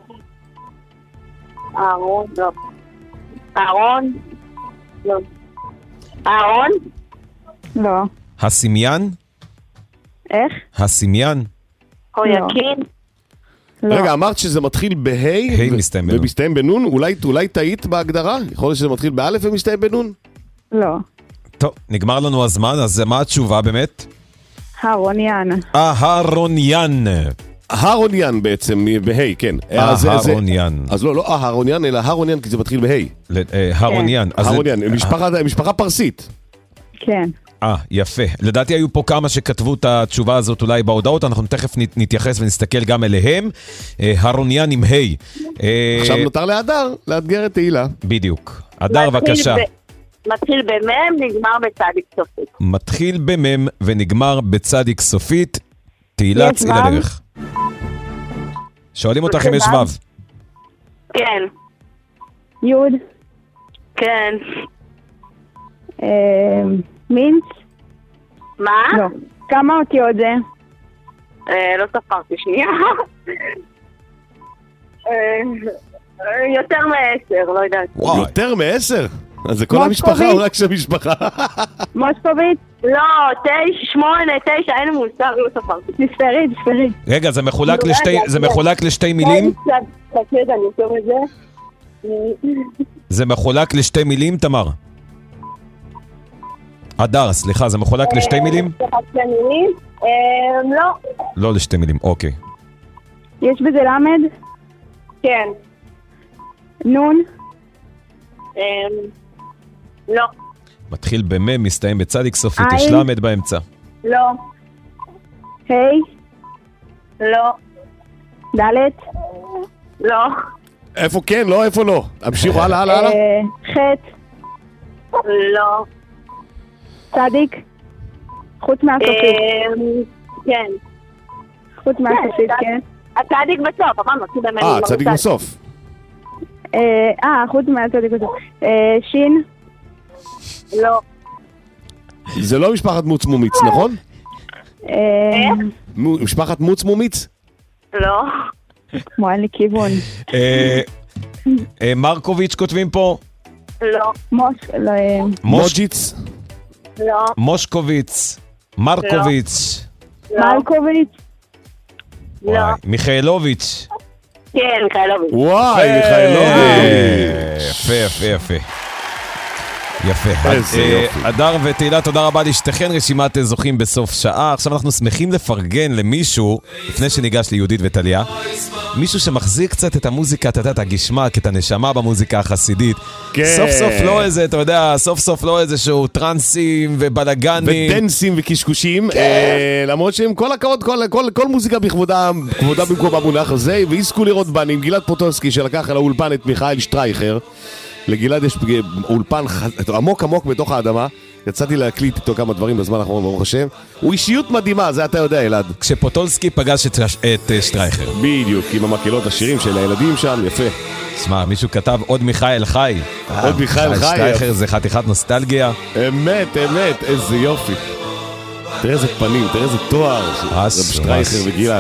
אהרון, לא. אהרון? לא. אהרון? לא. הסמיין? איך? הסמיין? או יקין? רגע, אמרת שזה מתחיל בהי ומסתיים בנון? אולי טעית בהגדרה? יכול להיות שזה מתחיל באלף ומסתיים בנון? לא. טוב, נגמר לנו הזמן, אז מה התשובה באמת? הרוניאן. אהרוניאן. הרוניאן בעצם, בהי, כן. אהרוניאן. אז לא, לא אהרוניאן, אלא הרוניאן, כי זה מתחיל בהי. הרוניאן. הרוניאן, משפחה פרסית. כן. אה, יפה. לדעתי היו פה כמה שכתבו את התשובה הזאת אולי בהודעות, אנחנו תכף נתייחס ונסתכל גם אליהם. הרוניאן עם היי. עכשיו נותר להדר, לאתגר את תהילה. בדיוק. הדר, בבקשה. מתחיל במם, נגמר בצדיק סופית. מתחיל במם ונגמר בצדיק סופית. תהילה, צאי לדרך. שואלים אותך אם יש וו. כן. יוד. כן. מינץ? מה? לא. כמה אותיות זה? לא ספרתי שנייה. יותר מעשר, לא יודעת. יותר מעשר? אז זה כל המשפחה או רק של משפחה? מוסקוביץ? לא, תשע, שמונה, תשע, אין מושג, לא ספרתי. תספרי, תספרי. רגע, זה מחולק לשתי מילים? תקד, אני אתור את זה. זה מחולק לשתי מילים, תמר? הדר, סליחה, זה מחולק לשתי מילים? לשתי מילים? לא. לא לשתי מילים, אוקיי. יש בזה למד? כן. נון? לא. מתחיל במם, מסתיים בצדיק סופית, יש למד באמצע. לא. היי? לא. דלת? לא. איפה כן, לא, איפה לא? המשיכו, הלאה, הלאה, הלאה. חטא? לא. צדיק? חוץ מהסופית. כן. חוץ מהסופית, כן. הצדיק בסוף, אמרנו, כי באמת... אה, צדיק בסוף. אה, חוץ מהצדיק בסוף. שין? לא. זה לא משפחת מוץ מומיץ, נכון? איך? משפחת מוץ מומיץ? לא. כמו אין לי כיוון. מרקוביץ' כותבים פה? לא. מוש... מוג'יץ? לא. מושקוביץ, מרקוביץ. מלקוביץ. לא. מיכאלוביץ'. כן, מיכאלוביץ'. וואי, מיכאלוביץ'. יפה, יפה, יפה. יפה. איזה יופי. הדר ותהילה, תודה רבה לשתיכן, רשימת זוכים בסוף שעה. עכשיו אנחנו שמחים לפרגן למישהו, לפני שניגש ליהודית וטליה, מישהו שמחזיק קצת את המוזיקה, אתה יודע, את הגשמק, את הנשמה במוזיקה החסידית. כן. סוף סוף לא איזה, אתה יודע, סוף סוף לא איזה שהוא טרנסים ובלגנים. ודנסים וקשקושים, למרות שהם כל הכבוד, כל מוזיקה בכבודה במקום המונח הזה, ויזכו לראות בנים, גלעד פוטולסקי שלקח על האולפן את מיכאל שטרייכר. לגלעד יש אולפן עמוק עמוק בתוך האדמה. יצאתי להקליט איתו כמה דברים בזמן האחרון, ברוך השם. הוא אישיות מדהימה, זה אתה יודע, אלעד. כשפוטולסקי פגש את, את שטרייכר. בדיוק, עם המקהלות השירים של הילדים שם, יפה. שמע, מישהו כתב עוד מיכאל חי. עוד מיכאל חי. שטרייכר זה חתיכת נוסטלגיה. אמת, אמת, איזה יופי. תראה איזה פנים, תראה איזה תואר. רב שטרייכר וגלעד.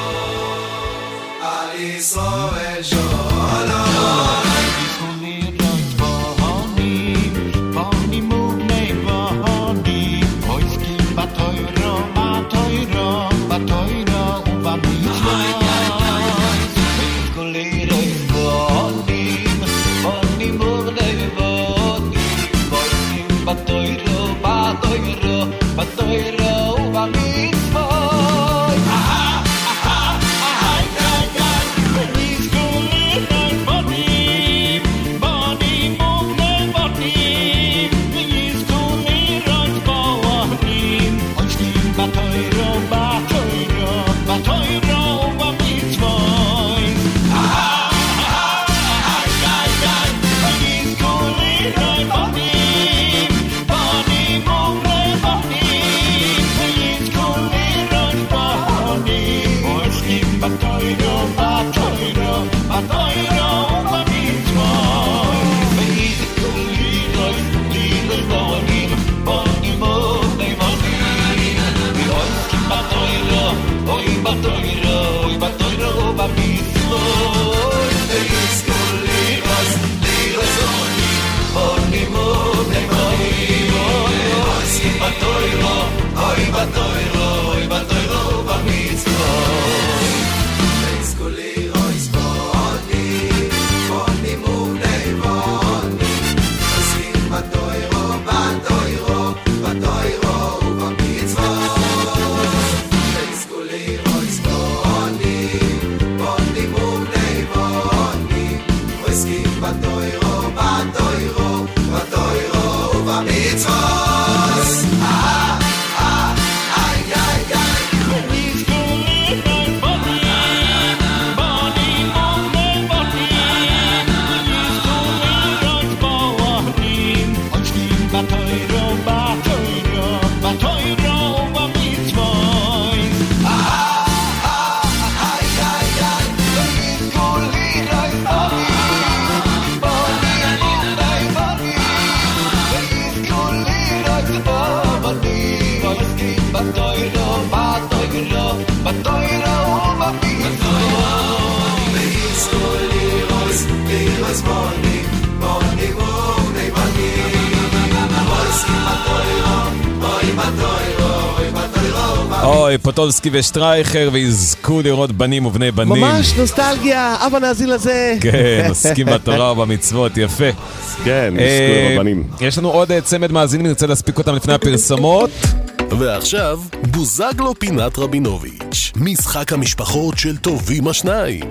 אוי, פוטולסקי ושטרייכר, ויזכו לראות בנים ובני בנים. ממש נוסטלגיה, אבא נאזין לזה. כן, עוסקים בתורה ובמצוות, יפה. כן, יזכו לראות בנים. יש לנו עוד צמד מאזינים, נרצה להספיק אותם לפני הפרסומות. ועכשיו, בוזגלו פינת רבינוביץ', משחק המשפחות של טובים השניים.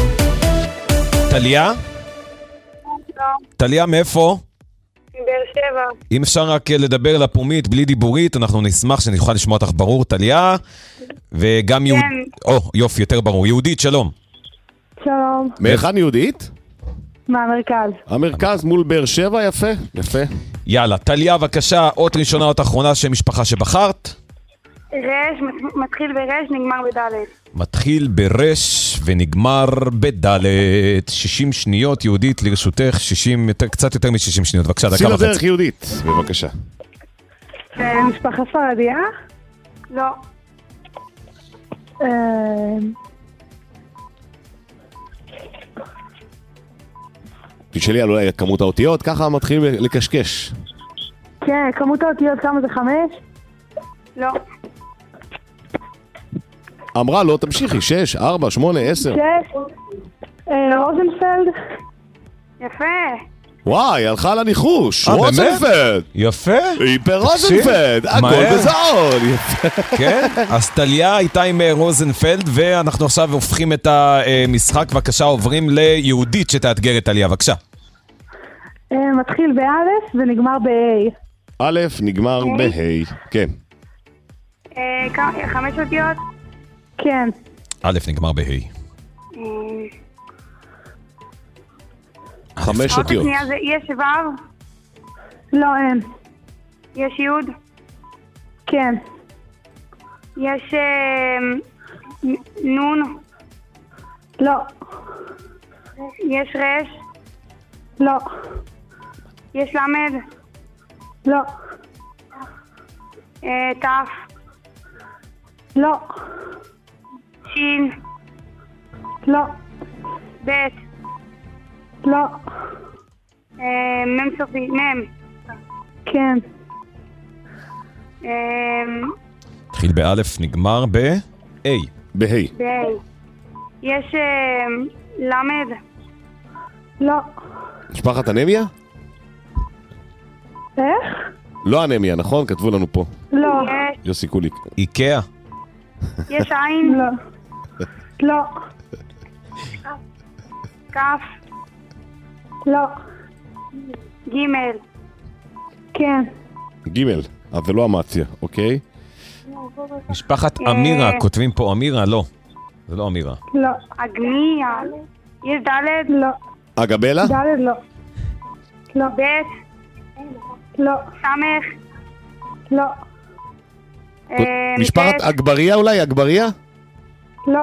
טליה? טליה, מאיפה? באר שבע. אם אפשר רק לדבר לפומית בלי דיבורית, אנחנו נשמח שנוכל לשמוע אותך ברור, טליה. וגם יהוד... או, יופי, יותר ברור. יהודית, שלום. שלום. מאיכן יהודית? מהמרכז. המרכז מול באר שבע, יפה, יפה. יאללה, טליה, בבקשה, אות ראשונה, אות אחרונה, שם משפחה שבחרת. רש, מתחיל ברש, נגמר בדלת. מתחיל ברש ונגמר בדלת. שישים שניות, יהודית, לרשותך, שישים, יותר, קצת יותר מ-שישים שניות. בבקשה, דקה וחצי. שים לדרך יהודית, בבקשה. משפחה ספרדיה? לא. תשאלי על אולי כמות האותיות, ככה מתחילים לקשקש. כן, כמות האותיות כמה זה חמש? לא. אמרה לא, תמשיכי, שש, ארבע, שמונה, עשר. שש. רוזנפלד. יפה. וואי, הלכה לניחוש, אה, רוזנפלד. יפה. היפר רוזנפלד, הכל בזעון. כן, אז טליה הייתה עם רוזנפלד, ואנחנו עכשיו הופכים את המשחק, בבקשה, עוברים ליהודית שתאתגר את טליה, בבקשה. מתחיל באלף ונגמר ב-A. א' נגמר ב-A, כן. חמש אותיות? כן. א' נגמר ב-A. חמש אותיות. יש ו'? לא, אין. יש י'? כן. יש נ'? לא. יש ר'? לא. יש למד? לא. ת'? לא. שין? לא. ב'? לא. מם סופי, מם. כן. התחיל באלף, נגמר ב-A. ב-A. ב-A. יש למד? לא. משפחת אנמיה? איך? לא אנמיה, נכון? כתבו לנו פה. לא. יוסי קוליק. איקאה. יש עין? לא. לא. כף? לא. גימל? כן. גימל, אבל לא אמציה, אוקיי? משפחת אמירה, כותבים פה אמירה, לא. זה לא אמירה. לא. אגניה? יש ד'? לא. אגבלה? ד' לא. לא. ב'? לא. סמך? לא. משפחת אגבריה אולי? אגבריה? לא.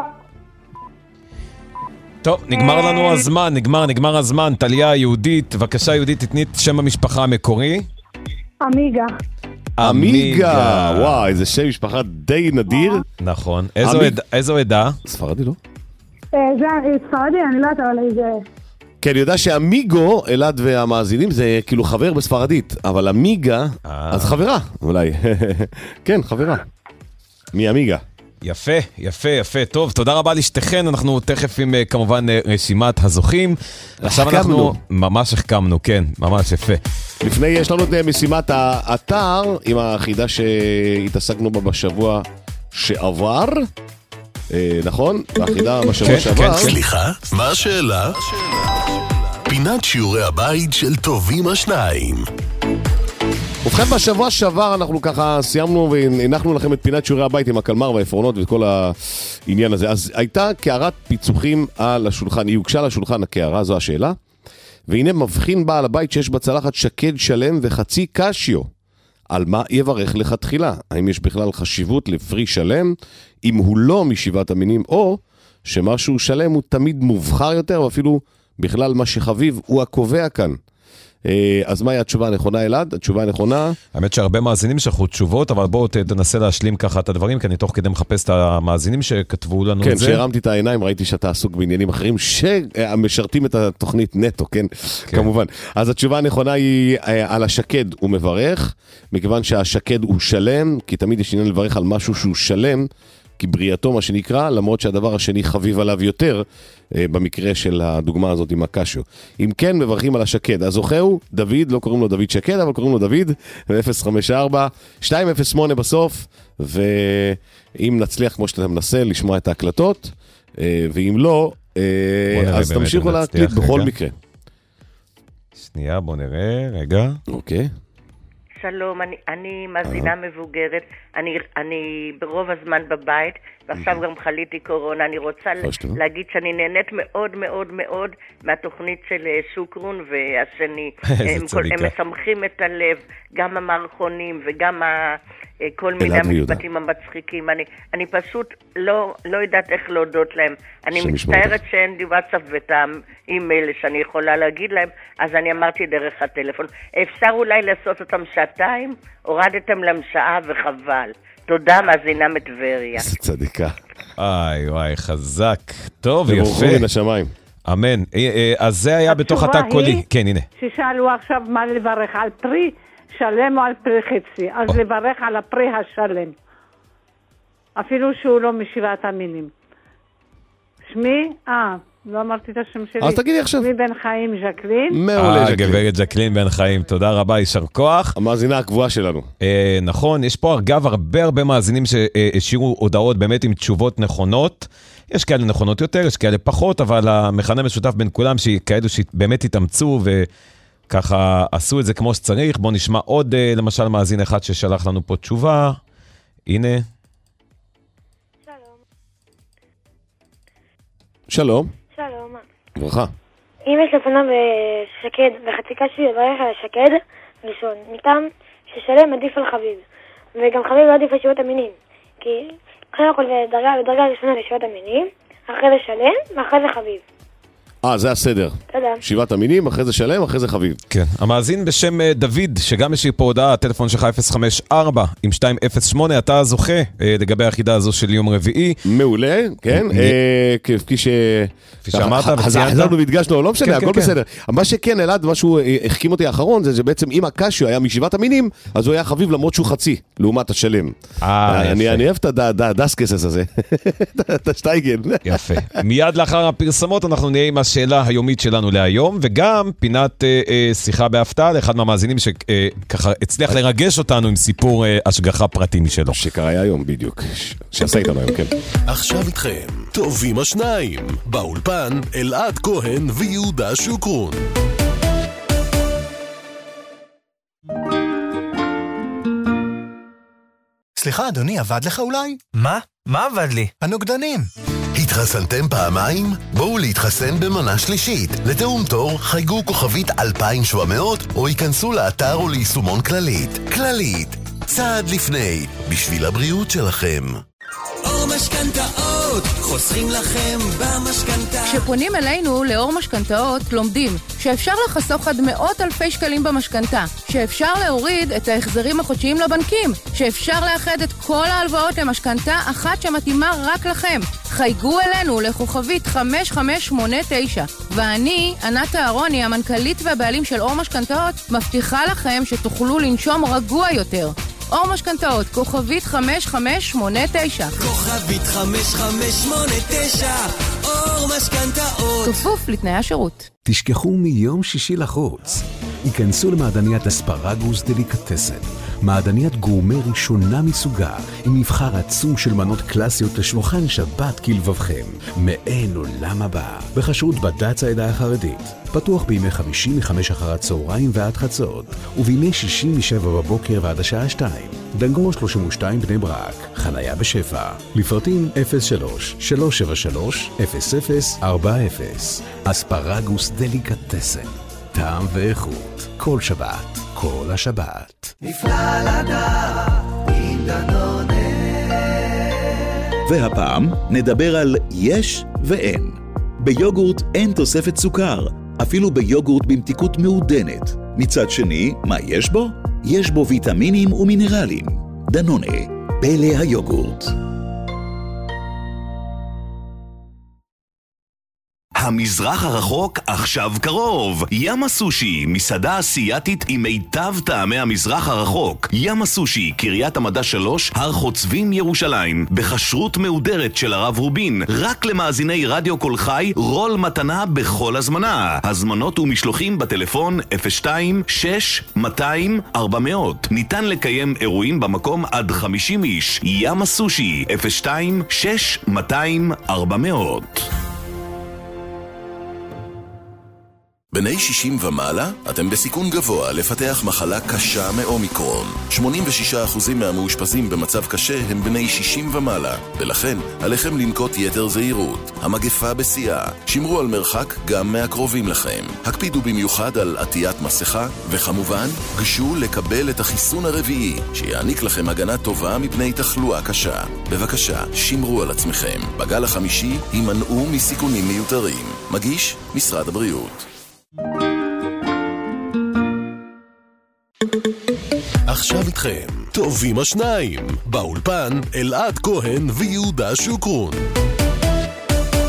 טוב, נגמר לנו הזמן, נגמר, נגמר הזמן. טליה, יהודית, בבקשה יהודית, תתני את שם המשפחה המקורי. אמיגה. אמיגה, וואי, זה שם משפחה די נדיר. נכון. איזו עדה? ספרדי, לא? זה ספרדי, אני לא יודעת, אבל זה... כן, אני יודע שאמיגו, אלעד והמאזינים, זה כאילו חבר בספרדית, אבל אמיגה, אז חברה, אולי. כן, חברה. מי אמיגה? יפה, יפה, יפה. טוב, תודה רבה לשתיכן. אנחנו תכף עם כמובן רשימת הזוכים. עכשיו אנחנו ממש החכמנו, כן, ממש יפה. לפני יש לנו את משימת האתר עם החידה שהתעסקנו בה בשבוע שעבר. נכון? החידה בשבוע שעבר. סליחה, מה השאלה? פינת שיעורי הבית של טובים השניים. ובכן, בשבוע שעבר אנחנו ככה סיימנו והנחנו לכם את פינת שיעורי הבית עם הקלמר והעפרונות ואת כל העניין הזה. אז הייתה קערת פיצוחים על השולחן, היא הוגשה לשולחן הקערה, זו השאלה. והנה מבחין בעל הבית שיש בצלחת שקד שלם וחצי קשיו. על מה יברך לכתחילה? האם יש בכלל חשיבות לפרי שלם, אם הוא לא משבעת המינים, או שמשהו שלם הוא תמיד מובחר יותר, ואפילו בכלל מה שחביב הוא הקובע כאן. אז מהי התשובה הנכונה, אלעד? התשובה הנכונה... האמת שהרבה מאזינים שלחו תשובות, אבל בואו תנסה להשלים ככה את הדברים, כי אני תוך כדי מחפש את המאזינים שכתבו לנו כן, את זה. כן, שהרמתי את העיניים, ראיתי שאתה עסוק בעניינים אחרים, שמשרתים את התוכנית נטו, כן? כן. כמובן. אז התשובה הנכונה היא על השקד הוא מברך, מכיוון שהשקד הוא שלם, כי תמיד יש עניין לברך על משהו שהוא שלם, כי בריאתו מה שנקרא, למרות שהדבר השני חביב עליו יותר, במקרה של הדוגמה הזאת עם הקשיו. אם כן, מברכים על השקד. אז זוכהו, דוד, לא קוראים לו דוד שקד, אבל קוראים לו דוד, ב-אפס חמש ארבע שתיים אפס שמונה בסוף, ואם נצליח כמו שאתה מנסה לשמוע את ההקלטות, ואם לא, אז תמשיכו להקליט בכל מקרה. שנייה, בוא נראה, רגע. אוקיי. שלום, אני, אני מאזינה מבוגרת, אני, אני ברוב הזמן בבית, ועכשיו גם חליתי קורונה. אני רוצה להגיד שאני נהנית מאוד מאוד מאוד מהתוכנית של שוקרון והשני. הם, כל, הם משמחים את הלב, גם המערכונים וגם ה, כל מיני המשפטים המצחיקים. אני, אני פשוט לא, לא יודעת איך להודות להם. אני מצטערת שאין לי וואטסאפ ואת האימייל שאני יכולה להגיד להם, אז אני אמרתי דרך הטלפון. אפשר אולי לעשות אותם שעתיים? הורדתם להם שעה וחבל. תודה, מאזינה מטבריה. איזה צדיקה. איי וואי, חזק. טוב ויפה. וברכו מן השמיים. אמן. אז זה היה בתוך התא קולי. כן, הנה. ששאלו עכשיו מה לברך על פרי, שלם או על פרי חצי. אז לברך על הפרי השלם. אפילו שהוא לא משבעת המינים. שמי, אה, לא אמרתי את השם שלי. אז תגידי עכשיו. שמי בן חיים ז'קלין. מעולה, ז'קלין. גברת ז'קלין בן חיים, תודה רבה, יישר כוח. המאזינה הקבועה שלנו. אה, נכון, יש פה אגב הרבה הרבה מאזינים שהשאירו הודעות באמת עם תשובות נכונות. יש כאלה נכונות יותר, יש כאלה פחות, אבל המכנה משותף בין כולם שכאלו שבאמת התאמצו וככה עשו את זה כמו שצריך. בואו נשמע עוד למשל מאזין אחד ששלח לנו פה תשובה. הנה. שלום. שלום. ברכה. אם יש לפניו שקד וחצי קשי לברך על השקד, ראשון, מטעם ששלם עדיף על חביב. וגם חביב לא עדיף על שבעת המינים. כי קודם כל בדרגה, בדרגה ראשונה לשבעת המינים, אחרי זה שלם ואחרי זה חביב. אה, זה הסדר. תודה. שבעת המינים, אחרי זה שלם, אחרי זה חביב. כן. המאזין בשם דוד, שגם יש לי פה הודעה, הטלפון שלך אפס חמש ארבע עם שתיים אפס שמונה, אתה זוכה לגבי היחידה הזו של יום רביעי. מעולה, כן. כפי ש... כפי שאמרת, חזרנו והדגשנו, לא משנה, הכל בסדר. מה שכן, אלעד, מה שהוא החכים אותי האחרון, זה שבעצם אם הקשיו היה משבעת המינים, אז הוא היה חביב למרות שהוא חצי, לעומת השלם. אני אוהב את הדסקס הזה, את השטייגן. יפה. מיד לאחר הפרסמות אנחנו נהיה עם השאלה היומית שלנו להיום, וגם פינת אה, אה, שיחה בהפתעה לאחד מהמאזינים שככה אה, הצליח לרגש אותנו עם סיפור אה, השגחה פרטי משלו. שקרה היום בדיוק, שעשה איתנו היום, כן. עכשיו איתכם, טובים השניים, באולפן אלעד כהן ויהודה שוקרון. סליחה אדוני, עבד לך אולי? מה? מה עבד לי? הנוגדנים. התחסנתם פעמיים? בואו להתחסן במנה שלישית. לתאום תור, חייגו כוכבית אלפיים ושבע מאות או ייכנסו לאתר או ליישומון כללית. כללית, צעד לפני, בשביל הבריאות שלכם. אור משכנתאות, חוסכים לכם במשכנתה. כשפונים אלינו לאור משכנתאות, לומדים שאפשר לחסוך עד מאות אלפי שקלים במשכנתה, שאפשר להוריד את ההחזרים החודשיים לבנקים, שאפשר לאחד את כל ההלוואות למשכנתה אחת שמתאימה רק לכם. חייגו אלינו לכוכבית חמש חמש שמונה תשע, ואני, ענת אהרוני, המנכ"לית והבעלים של אור משכנתאות, מבטיחה לכם שתוכלו לנשום רגוע יותר. אור משכנתאות, כוכבית חמש חמש שמונה תשע. כוכבית חמש חמש שמונה תשע, אור משכנתאות. כפוף לתנאי השירות. תשכחו מיום שישי לחוץ. היכנסו למעדניית אספרגוס דליקטסן. מעדניית גורמה ראשונה מסוגה, עם מבחר עצום של מנות קלאסיות לשולחן שבת כלבבכם. מעין עולם הבא, בחשרות בד"ץ העדה החרדית. פתוח בימי חמישי מחמש אחר הצהריים ועד חצות, ובימי שישי משבע בבוקר ועד השעה שתיים. דנגור שלושים ושתיים בני ברק, חניה בשפע. לפרטים אפס שלוש שלוש שבע שלוש אפס אפס ארבע אפס. אספרגוס דליקטסן. טעם ואיכות, כל שבת, כל השבת. נפלא לדעת, עם דנונה. והפעם נדבר על יש ואין. ביוגורט אין תוספת סוכר, אפילו ביוגורט במתיקות מעודנת. מצד שני, מה יש בו? יש בו ויטמינים ומינרלים. דנונה, פלא היוגורט. המזרח הרחוק עכשיו קרוב. ים הסושי, מסעדה אסיאתית עם מיטב טעמי המזרח הרחוק. ים הסושי, קריית המדע שלוש, הר חוצבים ירושלים. בחשרות מהודרת של הרב רובין. רק למאזיני רדיו קול חי, רול מתנה בכל הזמנה. הזמנות ומשלוחים בטלפון אפס שתיים שש מאתיים ארבע מאות. ניתן לקיים אירועים במקום עד חמישים איש. ים הסושי, אפס שתיים שש מאתיים ארבע מאות. בני שישים ומעלה, אתם בסיכון גבוה לפתח מחלה קשה מאומיקרון. שמונים ושישה אחוז מהמאושפזים במצב קשה הם בני שישים ומעלה, ולכן עליכם לנקוט יתר זהירות. המגפה בשיאה, שמרו על מרחק גם מהקרובים לכם. הקפידו במיוחד על עטיית מסכה, וכמובן, גשו לקבל את החיסון הרביעי, שיעניק לכם הגנה טובה מפני תחלואה קשה. בבקשה, שמרו על עצמכם. בגל החמישי, הימנעו מסיכונים מיותרים. מגיש משרד הבריאות. עכשיו איתכם, טובים השניים, באולפן אלעד כהן ויהודה שוקרון.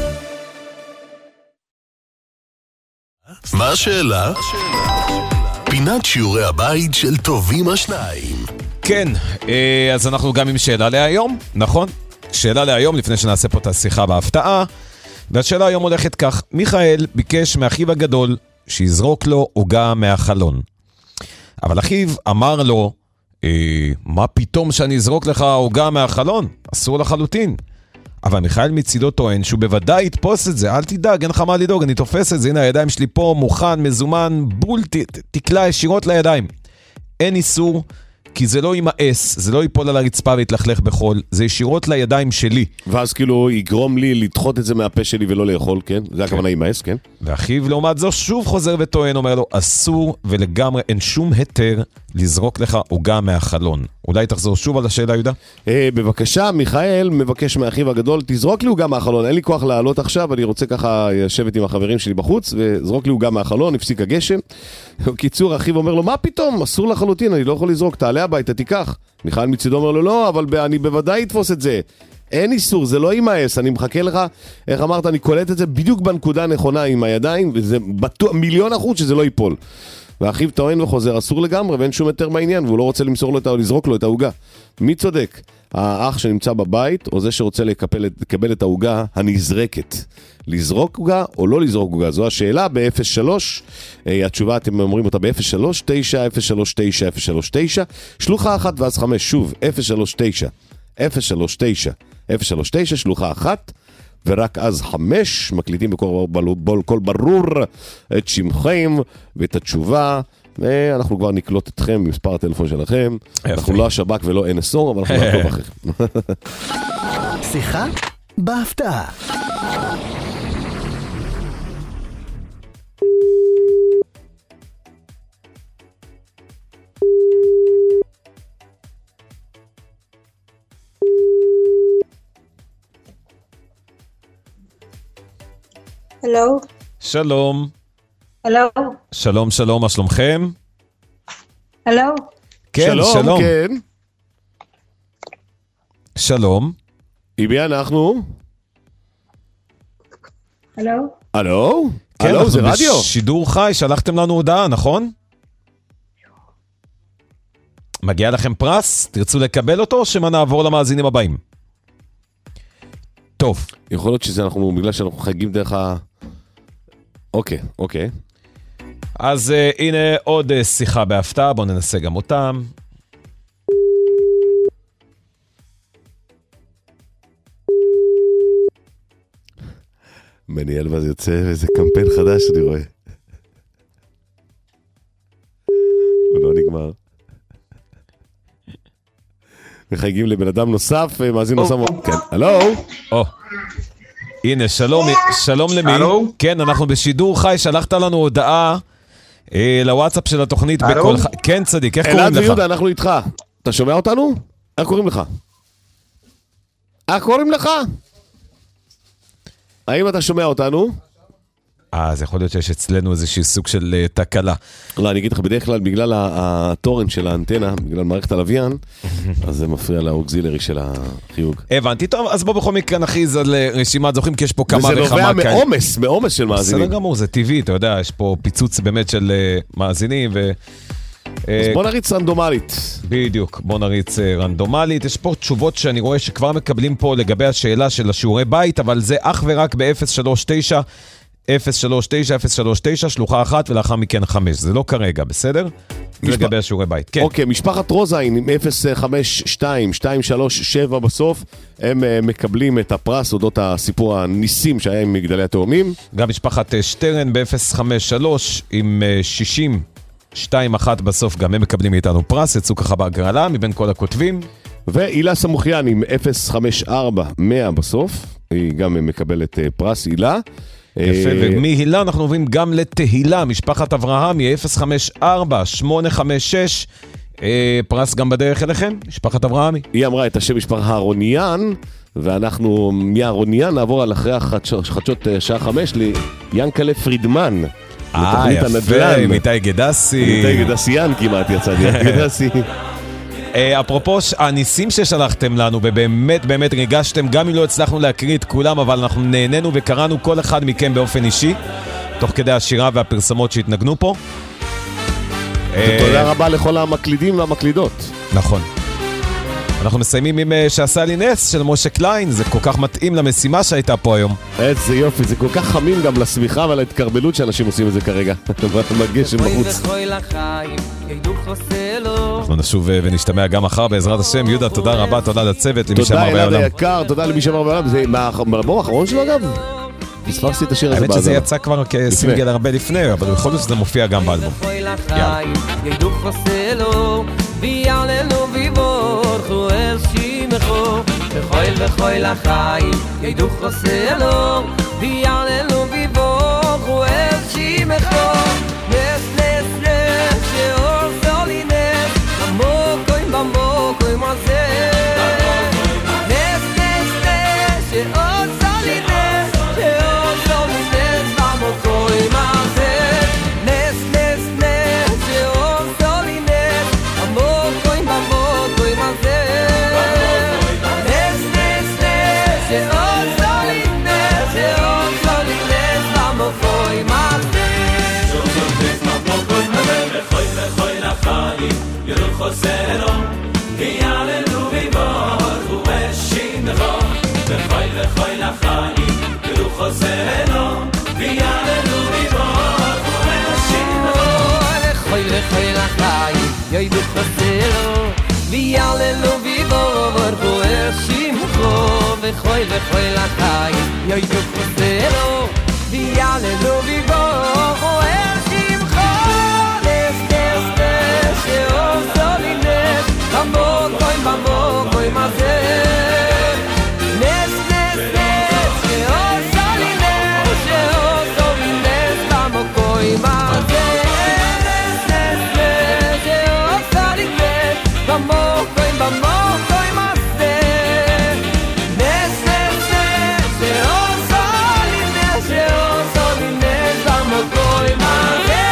מה השאלה? פינת שיעורי הבית של טובים השניים. כן, אז אנחנו גם עם שאלה להיום, נכון? שאלה להיום לפני שנעשה פה את השיחה בהפתעה. והשאלה היום הולכת כך, מיכאל ביקש מאחיו הגדול שיזרוק לו עוגה מהחלון. אבל אחיו אמר לו, אה, מה פתאום שאני אזרוק לך עוגה מהחלון? אסור לחלוטין. אבל מיכאל מצידו טוען שהוא בוודאי יתפוס את זה, אל תדאג, אין לך מה לדאוג, אני תופס את זה, הנה הידיים שלי פה, מוכן, מזומן, בול, ת, תקלה ישירות לידיים. אין איסור, כי זה לא יימאס, זה לא ייפול על הרצפה והתלכלך בחול, זה ישירות לידיים שלי. ואז כאילו יגרום לי לדחות את זה מהפה שלי ולא לאכול, כן? זה הכוונה יימאס, כן? ואחיו לעומת זו שוב חוזר וטוען, אומר לו, אסור ולגמרי אין שום היתר לזרוק לך עוגה מהחלון. אולי תחזור שוב על השאלה, יהודה? אה, בבקשה, מיכאל מבקש מאחיו הגדול, תזרוק לי עוגה מהחלון, אין לי כוח לעלות עכשיו, אני רוצה ככה לשבת עם החברים שלי בחוץ, וזרוק לי עוגה מהחלון, הפסיק הגשם. קיצור, אחיו אומר לו, מה פתאום? אסור לחלוטין, אני לא יכול לזרוק, תעלה הביתה, תיקח. מיכאל מצידו אומר לו, לא, אבל אני בוודאי אתפוס את זה. אין איסור, זה לא יימאס, אני מחכה לך, איך אמרת, אני קולט את זה בדיוק בנקודה הנכונה עם הידיים, וזה בטוח, מיליון אחוז שזה לא ייפול. ואחיו טוען וחוזר, אסור לגמרי, ואין שום יותר בעניין, והוא לא רוצה למסור לו את, לזרוק לו את ההוגה. מי צודק? האח שנמצא בבית, או זה שרוצה לקבל, לקבל את ההוגה הנזרקת? לזרוק הוגה או לא לזרוק הוגה? זו השאלה ב-אפס שלוש, התשובה אתם אומרים אותה ב-אפס שלוש תשע אפס שלוש תשע אפס שלוש תשע, שלוחה אחת ואז חמש, שוב, אפס שלוש תשע אפס שלוש תשע אפס שלוש תשע, שלוחה אחת, ורק אז חמש, מקליטים בקול ברור את שמכם ואת התשובה, ואנחנו כבר נקלוט אתכם במספר הטלפון שלכם. אנחנו לא השב"כ ולא אן אס או, אבל אנחנו נעקוב אחריכם. שיחה בהפתעה. הלו. שלום. הלו. שלום, שלום, מה שלומכם? הלו. כן, שלום, שלום. כן. שלום. איבי אנחנו. הלו. הלו? כן, הלו, זה אנחנו רדיו. בשידור חי, שלחתם לנו הודעה, נכון? מגיע לכם פרס? תרצו לקבל אותו או שמה נעבור למאזינים הבאים? טוב. יכול להיות שזה אנחנו, בגלל שאנחנו חייגים דרך ה... אוקיי, אוקיי. אז uh, הנה עוד uh, שיחה בהפתעה, בואו ננסה גם אותם. מני אלבז יוצא איזה קמפיין חדש אני רואה. הוא לא נגמר. מחייגים לבן אדם נוסף, מאזין נוסף. כן, הלו? או. הנה, שלום, שלום למי? הלו? כן, אנחנו בשידור חי, שלחת לנו הודעה אה, לוואטסאפ של התוכנית בכל חי. כן, צדיק, איך קוראים לך? אלעד ויהודה, אנחנו איתך. אתה שומע אותנו? איך קוראים לך? איך קוראים לך? האם אתה שומע אותנו? אה, אז יכול להיות שיש אצלנו איזושהי סוג של uh, תקלה. לא, אני אגיד לך, בדרך כלל בגלל התורן של האנטנה, בגלל מערכת הלוויין, אז זה מפריע לאוקזילרי של החיוג. הבנתי, טוב, אז בוא בכל מקרה נכריז על רשימת זוכים, כי יש פה כמה וכמה כאלה. וזה נובע מאומס, מאומס של מאזינים. בסדר גמור, זה טבעי, אתה יודע, יש פה פיצוץ באמת של uh, מאזינים ו... אז בוא נריץ רנדומלית. בדיוק, בוא נריץ רנדומלית. יש פה תשובות שאני רואה שכבר מקבלים פה לגבי השאלה של השיעורי בית, אבל זה אך ורק ב-אפס שלוש תשע אפס שלוש תשע אפס שלוש תשע, שלוחה אחת ולאחר מכן חמש. זה לא כרגע, בסדר? זה לגבי השיעורי בית. כן. אוקיי, משפחת רוזיין עם אפס חמש שתיים שתיים שלוש שבע בסוף, הם מקבלים את הפרס אודות הסיפור הניסים שהיה עם מגדלי התאומים. גם משפחת שטרן ב-אפס חמש שלוש עם שישים שתיים אחת בסוף, גם הם מקבלים מאיתנו פרס, יצאו ככה בהגרלה מבין כל הכותבים. ואילה סמוכיאן עם אפס חמש ארבע מאה בסוף, היא גם מקבלת פרס, אילה. יפה, ומהילה אנחנו עוברים גם לתהילה, משפחת אברהם, אפס חמש ארבע שמונה חמש שש, פרס גם בדרך אליכם, משפחת אברהמי. היא אמרה את השם משפחת הארוניאן, ואנחנו מהארוניאן נעבור על אחרי החדשות שעה חמש ליאנקלה פרידמן. אה, יפה, עם איתי גדסי. איתי גדסיין כמעט יצאתי, גדסי. אפרופו הניסים ששלחתם לנו, ובאמת באמת ריגשתם, גם אם לא הצלחנו להקריא את כולם, אבל אנחנו נהנינו וקראנו כל אחד מכם באופן אישי, תוך כדי השירה והפרסמות שהתנגנו פה. ותודה רבה לכל המקלידים והמקלידות. נכון. אנחנו מסיימים עם שעשה לי נס של משה קליין, זה כל כך מתאים למשימה שהייתה פה היום. איזה יופי, זה כל כך חמים גם לסמיכה ולהתקרבלות שאנשים עושים את זה כרגע. בגשם בחוץ. אנחנו נשוב ונשתמע גם מחר בעזרת השם. יהודה, תודה רבה, תודה לצוות, למי שאמר בעולם. תודה אלעד היקר, תודה למי שאמר בעולם. זה מהאלבום האחרון שלו אגב? פספסתי את השיר הזה באזור. האמת שזה יצא כבר כסינגל הרבה לפני, אבל בכל זאת זה מופיע גם באלבום. ויעלנו ויבורכו אל שימחו בכל בכל החיים ידוך עושה לו ויעלנו ויבורכו אל שימחו נס נס נס שאור זולי נס עמוקוים במוקוים הזה נס נס נס שאור זולי נס שאור זולי נס במוקוים הזה נס נס נס שאור זולי נס עמוקוים במוקוים הזה נס נס נס שאור זולי נס שאור זולי נס במוקוים הזה שאור זולי נס במוקוים הזה לכל לכל החיים ידוך עושנו ויעלנו ויבורכו ושימחו לכל לכל החיים ידוך עושנו ויעלנו ויבורכו ושימחו לכל לכל החיים ידוך עושנו ויעלנו ויבורכו ושימחו לכל לכל החיים ידוך עושנו ויעלנו ויבורכו ושימחו נס נס נס שאור זולי נס במוקוים במוקוים הזה נס נס נס שאור זולי נס שאור זולי נס במוקוים הזה נס נס נס שאור זולי נס במוקוים במוקוים הזה נס נס נס שאור זולי נס שאור זולי נס במוקוים הזה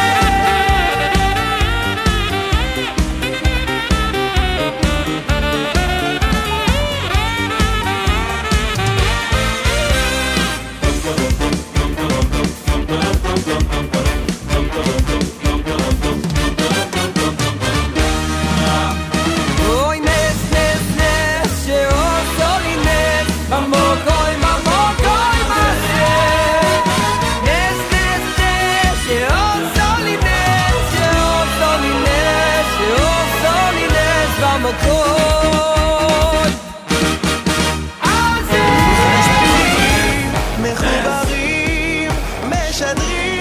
אוי נס נס נס שאור זולי נס במוקוים במוקוים הזה נס נס נס שאור זולי נס שאור זולי נס שאור זולי נס במוקוים הזה מחוברים משדרים